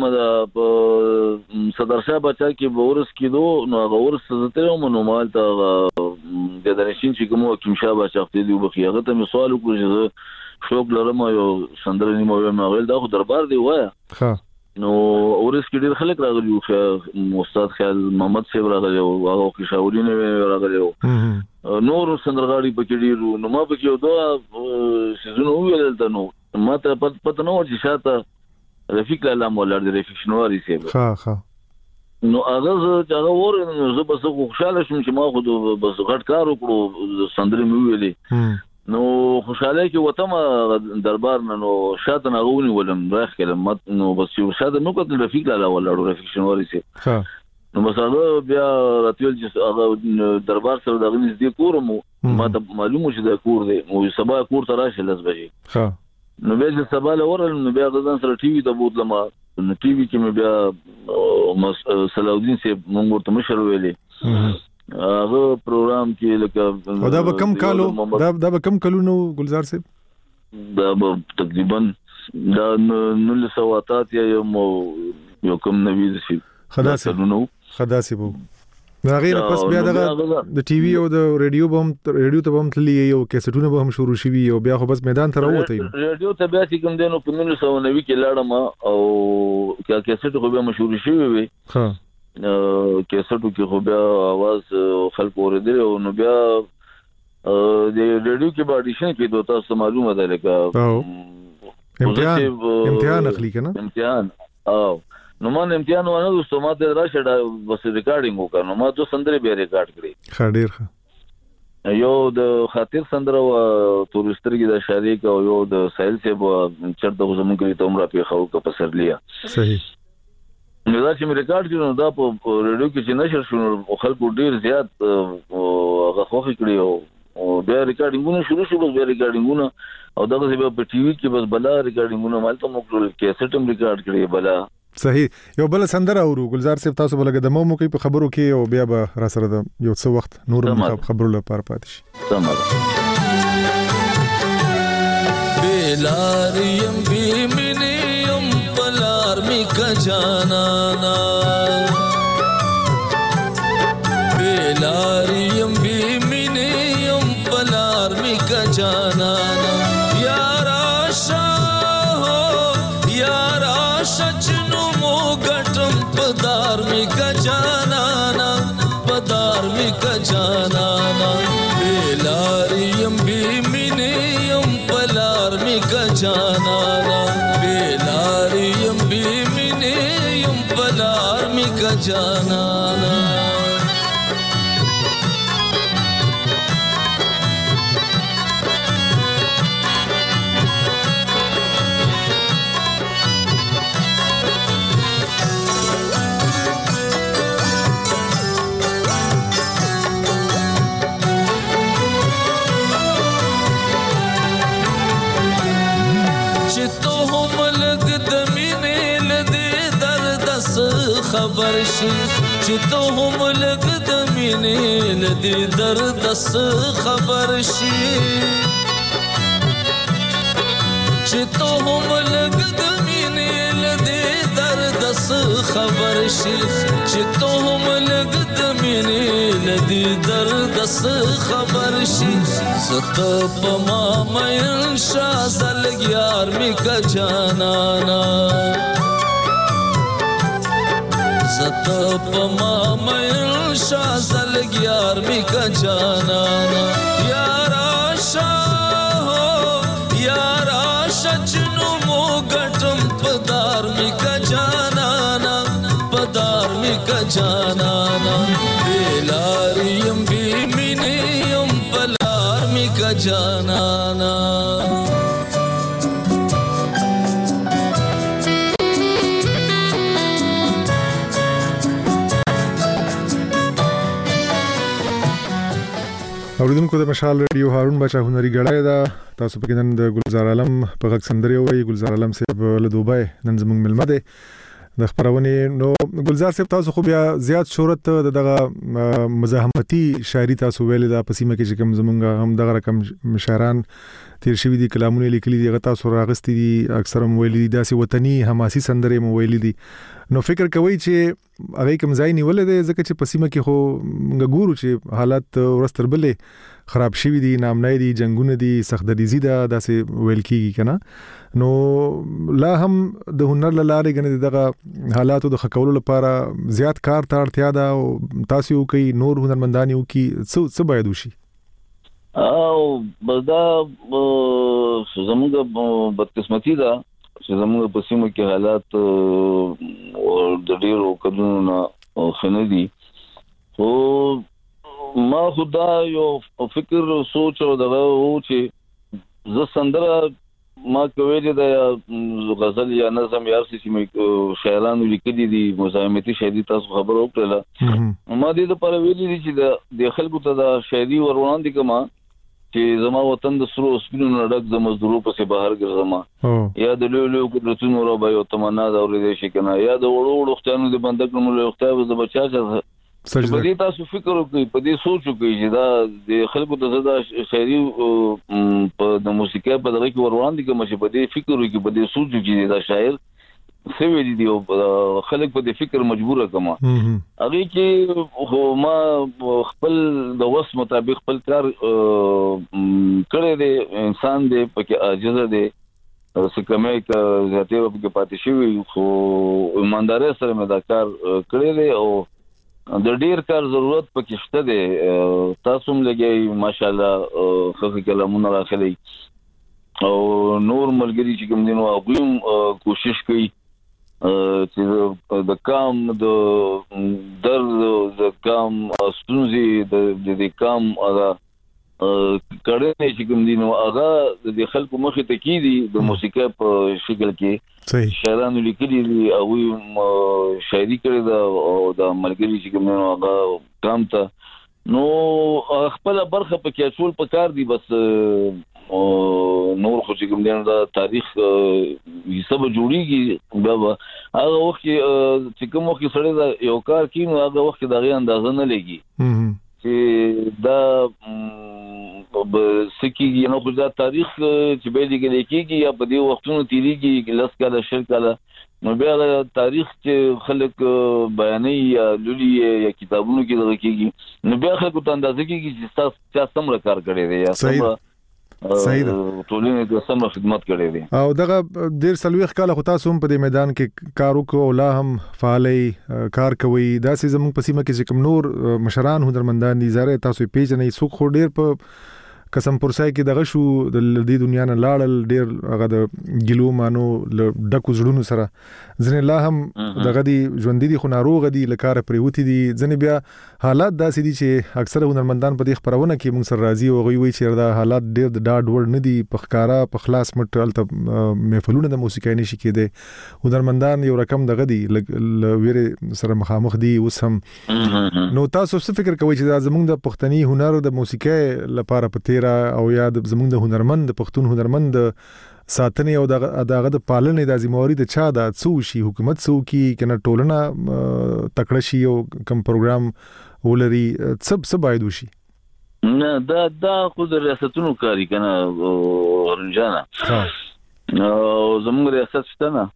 په صدرشاه باچا کې به ورس کېدو، نو هغه ورس ته زه تللی وم. نو ما هلته هغه ګدنشین چې کوم حکیم شاه باچا خپلې دي وبخي، هغه ته مې سوال وکړو چې زه شوق لرم یو سندره نیمه ویم. هغه ویل دا خو دربار دی ووایه. نو ورس کې ډېر خلک راغلي وو، استاد خیال محمد صاحب راغلی وو، هغه وخت شاورین راغلی وو، نور سندرغاړي پکې ډېر وو. نو ما پکې یو دوه سیزونه وویل دلته، نو ما ته پته نه وه چې شاته رفیق لالا مولا د رفیق شنواری صاحب. ها ها نو هغه چې هغه وره نو زه بس خوشاله شوم چې ما خو بس غټ کار وکړو، سندرې مې ویلې. نو خوشاله کې وته دربار نه نو شاته نه غونی ولم راخ کلم، نو بس یو شاته نو کتل رفیق لالا ولاړو رفیق شنواری صاحب. نو بس هغه بیا راتول چې هغه دربار سره دغه نږدې کورم، ما ته معلومه چې دا کور دی، نو سبا کور ته راشه لس بجې. نو بیا چې سبا له ورل نو بیا ځان سره ټي وي ته بوتلم، نو ټي وي کې مې بیا صلاح صاحب مونږ ورته مشر ویلې هغه پروګرام کې لکه. دا به کم کالو دا دا به کم کالو نو ګلزار صاحب؟ دا به تقریبا دا نولس سوه اته اتیا یو کم نوي شي خداسې خداسې بو. دا غیر پس بیا دغه د ټي وي او د ریډیو به هم ریډیو ته به هم تللی او کیسټونه به هم شروع شوي او بیا خو بس میدان ته راووتی. ریډیو ته بیا چې کوم دی نو په نولس سوه نوي کې لاړم او کیسټ خو بیا مشهور شوي وي. کیسټو کې خو بیا اواز خلک اورېدل او نو بیا د ریډیو کې به اډیشن کېدو، تاسو معلومه ده لکه امتحان امتحان اخلي که نه امتحان. او نو ما امتحان ونه دوستو ما ته راشه بس ریکارډینګ وکړ، نو ما دوه سندرې بیا ریکارډ کړې. ښه ډېر ښه. یو د خاطر سندره وه تورسترګې د شریک او یو د ساحل صاحب چېرته خو زموږ کلي ته هم راپېښه وکړه په سرلیا. صحیح. نو دا چې مې ریکارډ کړي نو دا په ریډیو کې چې نشر شو نو خلکو ډېر زیات هغه خوښې کړي او بیا ریکارډینګونه شروع شو. بس بیا ریکارډینګونه او دغسې بیا په ټي وي کې بس بلا ریکارډینګونه مالته مو کړل، کیسټ هم ریکارډ کړی بلا. صحیح. یو بل سندره اورو ګلزار صاحب، تاسو بل قدمو مو کوي په خبرو کې او بیا به را سره د یو څه وخت نور هم خبرو لپاره پاتې شي. بیلاریم بی منیم پلار می کا جانانا، بیلاریم بی منیم پلار می کا جانانا، یارا شاہ یارا شچنو گٹم پدار می کا جانانا، پدار می کا جانانا، بیلاریم بی منیم پلار می کا جانانا، بیلاریم بی منیم پلار می کا جانانا. خبر شي چې ته هم لږ د مینې له دې درده څه خبر شي، چې ته هم لږ د مینې له دې درده څه خبر شي، چې ته هم لږ د مینې له دې درده څه خبر شي. زه ته په ما مین شه زلګ یار مې که جانانا، ته پما مې شازل یار می کا جانا یارا شاه یارا شچنو مو غټم پدار می کا جانا پدار می کا جانا بلاریم بی مینیم پلار می کا جانا اوریدونکو د مشال ریډیو هارون بچا هنري غړای دا تاسو په نن د گلزار عالم په غږ سندري وای گلزار عالم صاحب له دوبای نن زموږ ملمه ده د خبرونه نو گلزار صاحب تاسو خو بیا زیات شهرت دغه مزاحمتي شاعري تاسو ویل دا پسیمه کې کوم زمونږ هم دغه رقم شاعران تیر شوی دي کلامونه لیکلي دي غتا سره راغستي دي اکثر هم ویلي دي داسې وطني حماسي سندري مو ویلي دي نو فکر کوي چې هغه کوم ځای نیولې ده ځکه چې پسیمه کې خو موږ ګورو چې حالت ورستر بلې خراب شوی دي نامنای دي جنگونه دي سخت دریزي ده داسې ویل کیږي کنه نو لا هم د هنر لاره غنې دغه حالاتو د خکولو لپاره زیات کار ته اړتیا ده او تاسو کوي نور هنرمندان یو کی څه باید وشي او بدا زموږ بدقسمتي ده چې زموږ په سیمه کې حالات او د ډیرو کډونو خندي خو ما خدا یو فکر سوچ او دغه و چې ز سندره ما کوي د غزل یا نظم یا څه شاعرانو لیکلي دي مزاحمتي شاعري تاسو خبر وکړه ما دې لپاره ویلي دي چې د خلکو ته د شاعري ورونه دي کما چې زما وطن د سرو سپینو نډک د مزدورو په بهر ګرځما یا د لوی لوی قدرتونو را به یو تمنا دا ورې شي کنه یا د وړو وړو ختانو د بندک نو له ختاب د بچا څخه په دې تاسو فکر وکړئ په دې سوچ وکړئ چې دا د خلکو ته زدا شاعري په د موسیقي په دغه کې ورونه دي کوم چې په دې فکر وکړئ په دې سوچ وکړئ دا شاعر سوي دي او خلک په دې فکر مجبور کما هغه کې خو ما خپل د وس مطابق خپل کار کړی دی انسان دی پکې عاجز دی څه کمه کې ذاتي په کې پاتې شوی خو ایمانداري سره مې دا کار کړی دی او د ډیر کار ضرورت پکې شته دی تاسو هم لګي ماشاءالله خو کلامونه راخلي او نور ملګری چې کوم دینو هغه کوشش کوي چې د کام د درد د کام ستونزې د د کام هغه کړنې چې کوم دینو هغه د خلکو مخې ته کیدي د موسیقي په شکل کې شاعرانو لیکلي دي او شاعري کړي دا او د ملګری چې کوم دینو هغه کام ته نو خپل برخه پکې اصول پکار دي بس او نور خو چې کوم دی دا تاریخ حساب جوړیږي بابا هغه وخت چې کوم وخت سره دا یو کار کینو هغه وخت دا غي اندازه نه لګي چې دا سکیږي نو خو دا تاریخ چې به لګي کېږي یا په دې وختونو تیریږي لاس کاله شل کاله نو بیا تاریخ چې خلک بیانې یا لولي یا کتابونو کې دغه کېږي نو بیا خلکو ته اندازه کېږي چې تاسو چا څومره کار کړی دی یا څومره صحیح ده ټولنې د سم خدمت کړې دي او دغه ډیر سلويخ کاله خو تاسو هم په دې میدان کې کار وکړو لا هم فعالي کار کوي دا سي زموږ په سیمه کې کوم نور مشران هنرمندان دي زاره تاسو پیژنې څوک خو ډیر په قسم پرسای کې دغه شو د دې دنیا نه لاړل ډیر هغه د ګلو مانو ډکو زړونو سره ځنه لا هم دغه دي ژوند دي خو ناروغ دي لکاره پریوتی دي ځنه بیا حالات داسې دي چې اکثر هنرمندان په دې خبرونه کې موږ سره راضي او غوي وي چې دا حالات ډیر د ډاډ ور نه دي په ښکارا په خلاص مټل ته محفلونه د موسیقۍ نشي کېده هنرمندان یو رقم دغه دي ویره سره مخامخ دي اوس هم نو تاسو څه فکر کوئ چې دا زموږ د پښتني هنر د موسیقۍ لپاره په تیرا او یا د زموږ د هنرمند د پښتون هنرمند ساتنې او دغه د پالنې د ذمہواری د چا د څو شي حکومت څو کې کنه ټولنه تکړه شي او کوم پروګرام ولري څه څه باید وشي نه دا دا خو د ریاستونو کاری کنه ورنجانا او زموږ ریاست شته نه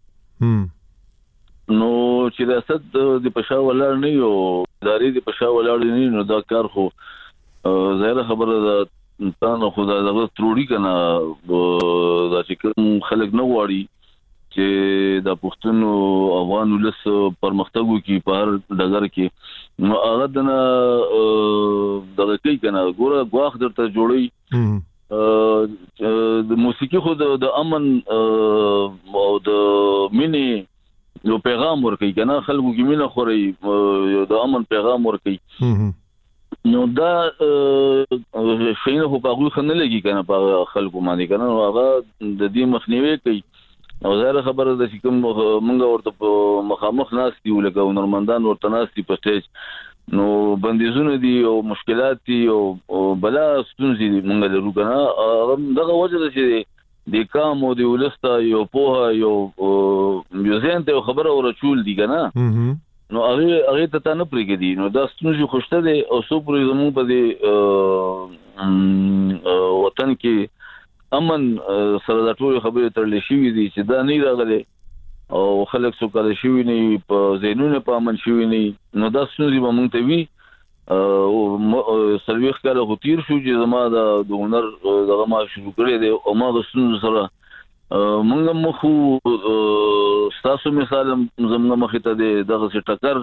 نو چې ریاست د پښا ولاړ نه یو ادارې د پښا ولاړ نه نو دا کار خو ظاهر خبره ده تاسو خدای دغه تروړي کنه دا چې کوم خلک نه واري چې چې د پښتون افغان ولس پرمختګ کوي په هر ډګر کې نو هغه دنه دغه کوي کنه ګوره غواخ درته جوړي د موسیقي خو د امن او د مینې یو پیغام ورکوي کنه خلکو کې مینه خوري د امن پیغام ورکوي نو دا شینه خو په هغه خنه لګي کنه په خلکو باندې کنه هغه د دې مخنیوي کوي او زه خبره ده چې کوم مونږ ورته مخامخ ناس دی ولکه نورمندان ورته ناس دی په سټیج نو بندیزونه دي او مشکلات دي او بلا ستونزې دي مونږ لرو کنه دغه وجه ده چې د کام او د ولستا یو په یو میوزین ته خبره ورچول دي کنه نو هغه هغه ته نه پریږدي نو دا ستونزې خوشته دي او سو پرې زموږ په دې وطن کې امن سره د ټول خبرې ترلې شي دي چې دا نه راغلي او خلک څو کله شوی نه په زینونه په امن شوی نه نو دا څنګه به مونږ ته وی او سرویخ کله غوتیر شو چې زما د هنر دغه ما شروع کړی دی او ما د څنګه سره مونږ مخو تاسو مثال زموږ مخې ته دی دغه ټکر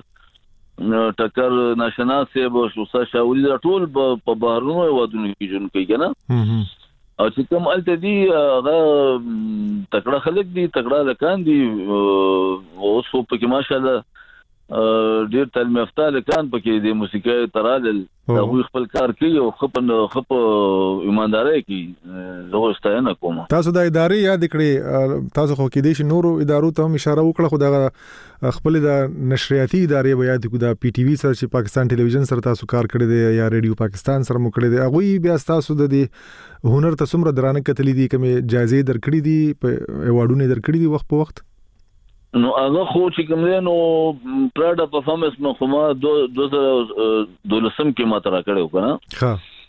ټکر ناشنا سیب او شوسا شاولي دا ټول په بهرونو ودونو کې جون کوي کنه او چې کوم الته دي هغه تکړه خلک دي تکړه لکان دي اوس په کې ماشاءالله ډیر تعلیم یافته لکان پکې د موسیقي ترالل هغه خپل کار کوي او خپل خپ ایمانداري کوي زه ستاینه کوم تاسو د ادارې یاد کړئ تاسو خو کې دي چې نورو ادارو ته هم اشاره وکړه خو دا خپل د نشریاتي ادارې بیا د د پی ټي وي سره چې پاکستان ټلویزیون سره تاسو کار کړی دی یا ریډیو پاکستان سره مو کړی دی هغه بیا تاسو د هنر ته څومره درانه کتلې دي کومه جایزې درکړې دي په ایوارډونه درکړې دي وخت په وخت نو هغه خو چې کوم دی نو پراډ پرفارمنس نو خو ما دوه زره دولسم کې ما ترا کړو کنه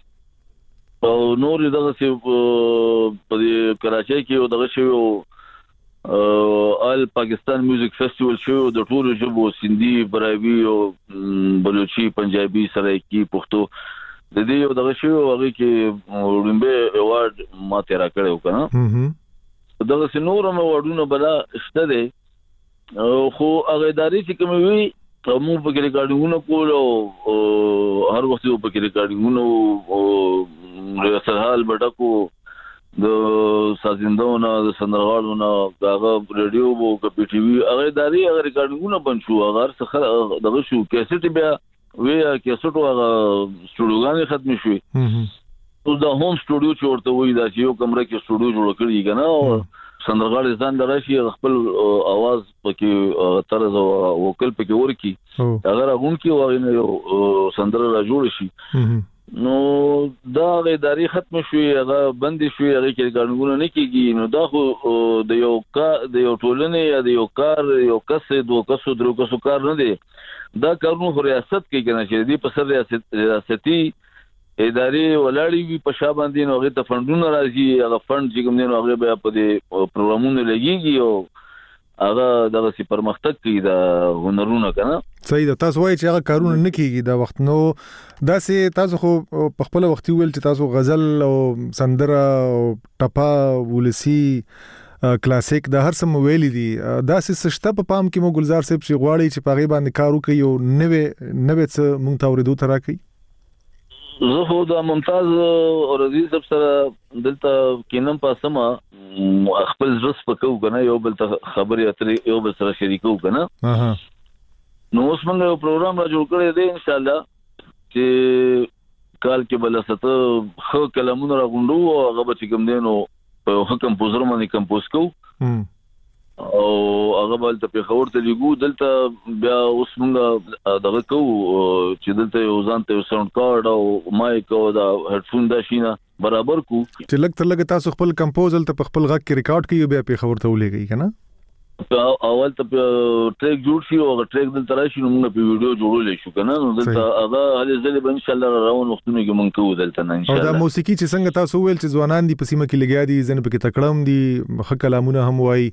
ها او نور دغه چې په کراچۍ کې دغه شوی ال پاکستان میوزیک فیسټیوال شو د ټولو ژبو سندي براوي او بلوچي پنجابي سرایکی پښتو د دې یو دغه شو هغه کې وړاندې ایوارډ ما ترا کړو کنه دغه سينور مې وړونه بلا شته دي خو هغه ادارې چې کوم وی مو په کې ریکارډینګونه کول او هر وخت په کې ریکارډینګونه او ریاستال بډکو د سازندونو د سندرغاړو دغه ریډیو او پی ټي وي هغه ادارې هغه ریکارډینګونه بن شو هغه څه دغه شو کیسټ بیا وی کیسټ هغه سټوډیوګان ختم شوی او د هوم سټوډیو چې ورته وی دا چې یو کمره کې سټوډیو جوړ کړی کنه سندرغاړي ځان درشي خپل आवाज پکې طرز او وکل پکې ورکی اگر هغه کی وغه یو سندره را جوړ شي نو دا غیداری ختم شوی هغه بند شوی هغه کې ګڼګونه نه کیږي نو دا خو د یو کا د یو ټولنې یا د یو کار یو کس دوه کسو درو کسو کار نه دی دا کارونه خو ریاست کې کنه چې دی په سر ریاستي ادارې ولاړې وي په شابه باندې نو هغه ته فندونه راځي هغه فند چې کوم دی نو هغه بیا په دې پروګرامونو لګيږي او هغه دغه سي پرمختګ کوي دا هنرونه کنه صحیح ده تاسو وایي چې هغه کارونه نه کیږي دا وخت نو دا سي تاسو خو په خپل وخت ویل چې تاسو غزل او سندره او ټپا ولسی کلاسیک د هر څه ویلي دي دا سي سشته په پام کې مو ګلزار صاحب چې غواړي چې پاغي باندې کارو کوي او نوې نوې څه مونږ ته ورېدو ترا کوي زه خو د ممتاز او رضی صاحب سره دلته کینم پاسما خپل زړه پکو کنه یو بل ته خبرې اترې یو بل سره شریکو کنه اها نو اوس موږ یو پروګرام را جوړ کړی دی ان شاء الله چې کال کې بل ست خو کلمونه را غونډو او هغه به کوم دینو په حکم پوزر باندې کمپوز کو او هغه بل ته په خبر ته لګو دلته بیا اوس موږ دغه کو چې دلته یو ځان ته ساوند کارت او مایک او دا هډفون دا شینه برابر کو چې لګ تر لګ تاسو خپل کمپوزل ته خپل غږ کې ریکارډ کیو بیا په خبر ته ولېږي کنه اول ته ټریک جوړ شي او ټریک دلته راشي نو موږ په ویډیو جوړول شو کنه نو دلته هغه هلي ځلې به ان شاء الله روان وختونه کې مونږ کوو دلته ان شاء الله او دا موسیقي چې څنګه تاسو ویل چې ځوانان دي په سیمه کې لګیا دي ځنه په کې تکړم دي خ کلامونه هم وای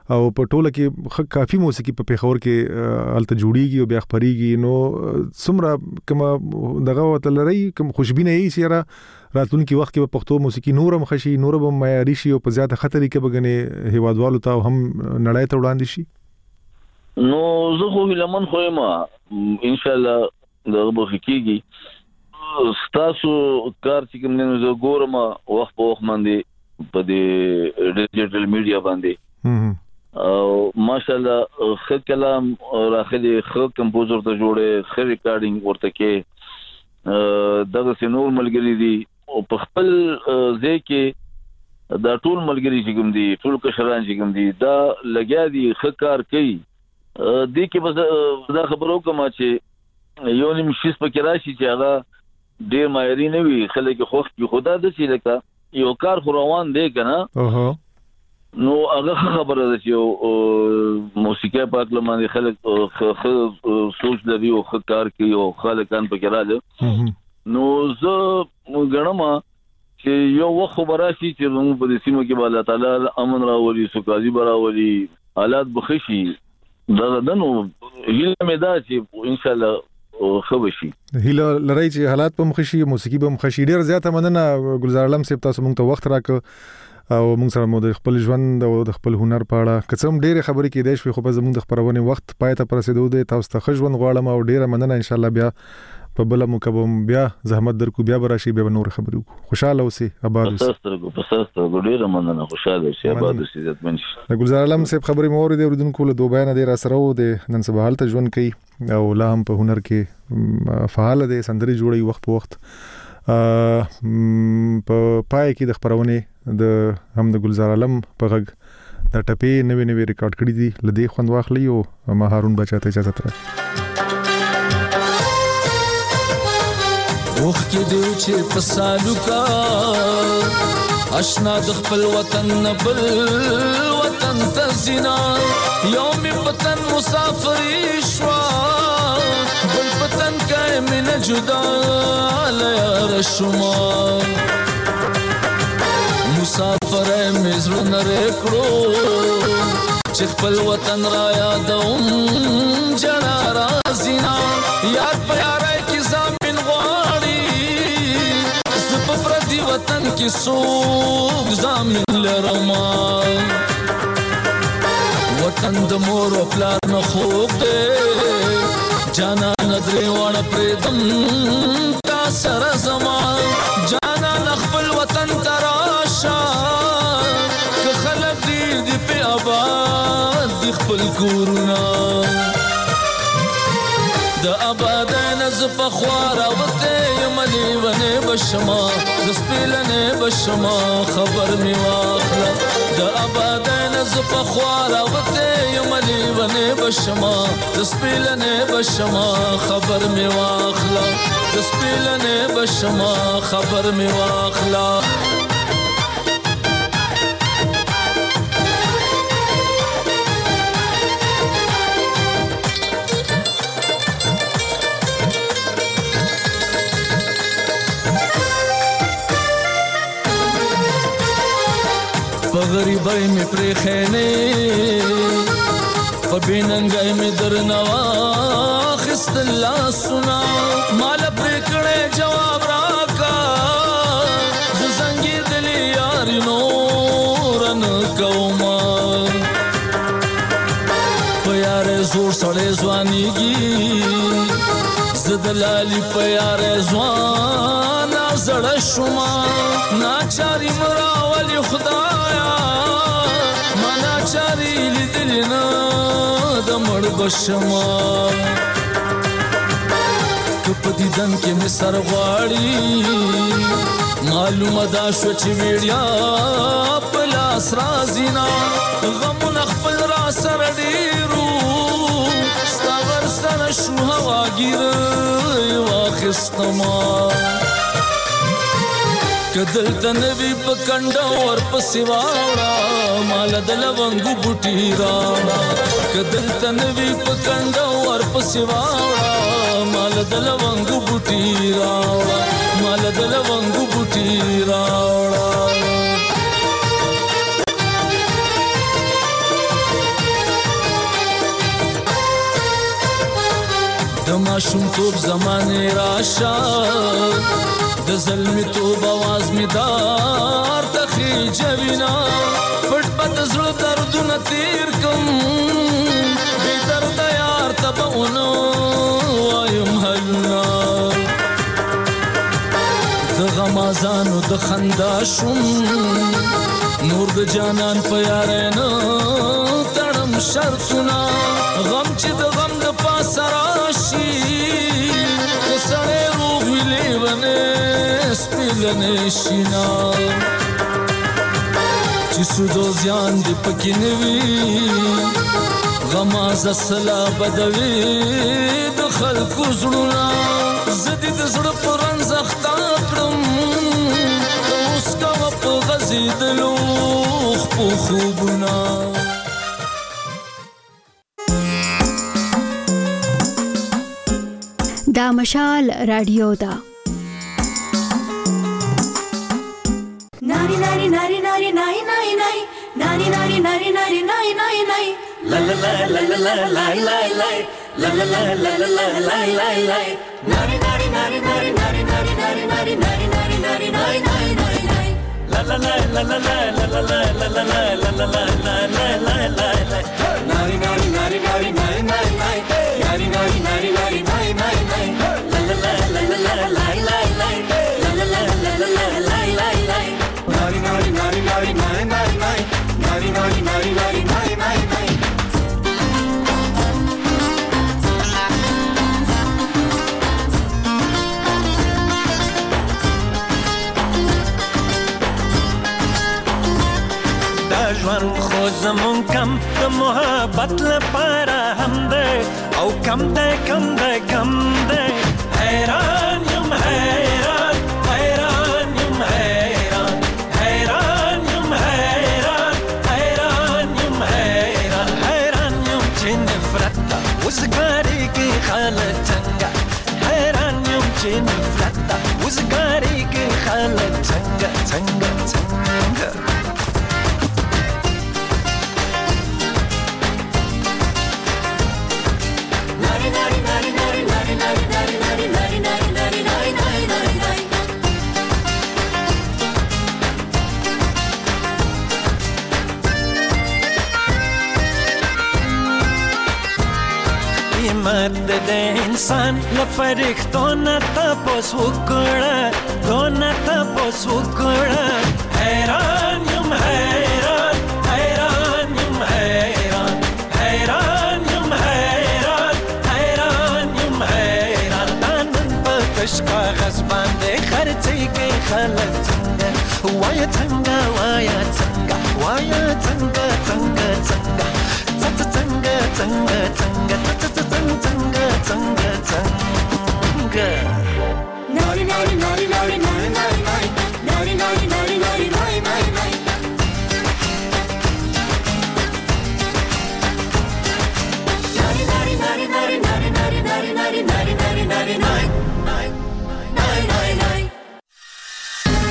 او په ټوله کې کافي موسیقي په پیښور کې الته جوړیږي او بیا خبريږي نو څومره کوم دغه وته لري کوم خوشبینه یې چې راتلونکي وخت کې په پښتو موسیقي نورم خشي نورم معیاري شي او په زیاته خطرې کې بګنې هیوادوالو ته هم نړۍ ته وړاندې شي. نو زه خو لمن خو ما ان شاء الله دغه بخکیږي ستاسو کار چې کوم نه زه ګورم وخت په وخت باندې په دې ډیجیټل میډیا باندې او ماشاءالله خ کلام راخلي خ کمپوزر ته جوړه خ ریکارډینګ ورته کې دغه سينور ملګری دي او په خپل ځای کې دا ټول ملګری چې کوم دي ټول کشران چې کوم دي دا لګیا دي خ کار کوي دې کې بس دا خبرو کوم چې یو نیم شیس پکې راشي چې هغه ډېر مایری نه وي خلک خو خدا د سې لکه یو کار خو روان دی کنه اوه نو هغه خبره ده چې موسیقي پاک لمانه خلک سوچ لري او کار کوي او خلکان پکې راځي نو زه غنما چې یو وخت خبره شي چې موږ په دې سیمه کې الله تعالی امن راولي سوکازي براولي حالات بخشي دا دنو هیله مې دا چې ان شاء الله خو بشي هیله لري چې حالات په مخشي موسیقي په مخشي ډیر زیاته مننه ګلزار علم صاحب تاسو موږ ته وخت راک او موږ سره مو د خپل ژوند او د خپل هنر په اړه قسم ډیر خبرې کې دی شو خو به زموږ د خبرونه وخت پای ته پرسیدو دی تاسو ته ښه ژوند غواړم او ډیر مننه ان شاء الله بیا په بل مکبم بیا زحمت درکو بیا براشي بیا نور خبرې وکړو خوشاله اوسئ آباد اوسئ پسسترګو پسسترګو ډیر مننه خوشاله اوسئ آباد اوسئ عزت منش د ګلزار علم صاحب خبرې مور دی وردونکو له دوه بیان دی را سره و د نن سبا حالت ژوند کوي او لا هم په هنر کې فعال دی سندري جوړي وخت په وخت په پای کې د خبرونه د هم د ګلزار علم په غږ د ټپې نوې نوې ریکارډ کړې دي لدی خوند واخلي او ما هارون بچا ته اجازه تر وخ کې دی چې په سالو کا آشنا د خپل وطن نه بل وطن ته زینا یوم وطن مسافر شوا بل وطن کې من جدا ل شما مسافر مې زړه نه کړو چې خپل وطن را یادوم جنا رازینا یاد پیاره وطن کی سوق زامن لرما وطن د مور او پلار نه خوب دے جانا ندري وړ پردم تا سره زما جانا خپل وطن تراشا که خلک دې دې په آباد د خپل کورنا د آباد نز په خوار وته یمنی ونه بشما د سپیلنه بشما خبر می واخلا د آباد نز په خوار وته یمنی ونه بشما د سپیلنه بشما خبر می واخلا د سپیلنه بشما خبر می واخلا غریبای می پرې خېنه په بیننګای می درنوا خست الله سنا مال پرې کړه جواب راکا زنګي دل یار نورن کوما په یار زور سره ځوانيږي زدلالي په یار ځوان زړه شوما ناچاري مراولي خدایا منا چاري لیدلنا د مړ بشما کپدي دن کې می سر غواړي معلومه دا شو چې ویړیا پلاس رازینا غم خپل را سر ډیرو ستاور سره شو هوا ګیر واخستما کدل تنوی پکنډا ور پسواړه مال د لونګو بوټی راړه کدل تنوی پکنډا ور پسواړه مال د لونګو بوټی راړه مال د لونګو بوټی راړه ماشوم توب زمانه راشه د زلمی توب आवाज می دار تخی جوینا پټ پټ زړه دردونه تیر کوم بی درد یار تبونو وایم هلنا د غمازانو د خندا شوم نور د جانان په یارانو تړم شرطونه غم چې د غم د پاسه راشي سړی روغ وي لیونی سپیلنی شینا چې سود او زیان دې پکې نه وي غمازه سلا بدوي د خلکو زړونه زه دې د زړه په رنځ اخته کړم اوس کوه په غځېدلو خپو خوبونه دا مشال رادیو دا ناری ناری ناری ناری ناری ناری ناری ناری ناری ناری ناری ناری ناری لا لا لا لا لا لا لا لا لا لا لا لا لا لا لا لا لا ناری ناری ناری ناری ناری ناری ناری ناری ناری ناری ناری ناری ناری ناری لا لا لا لا لا لا لا لا لا لا لا لا لا لا لا لا لا لا ناری ناری ناری ناری ناری ناری ناری ناری ناری ناری ناری ناری ناری لا لا لا لا لا لا لا لا لا لا لا لا لا لا لا لا لا ناری ناری ناری ناری ناری ناری ناری ناری ناری ناری ناری ناری ناری ژوند خو زمون کم د محبت لپاره هم دی او کم دی کم دی کم دی حیران یم حیران حیران یم حیران حیران یم حیران حیران یم حیران حیران یم چې نفرت ته وزګارېږي خلک څنګه حیران یم چې نفرت ته وزګارېږي خلک څنګه څنګه څنګه قیمت د انسان لپاره نه تاسو وکړه دونه تاسو وکړه حیران یم حیران حیران یم حیران حیران یم حیران حیران یم حیران نن په کش کاغذ باندې خرڅېږي خلک څنګه وایه څنګه وایه څنګه وایه څنګه څنګه څنګه څنګه څنګه څنګه څنګه څنګه څنګه ناری ناری ناری ناری ناری ناری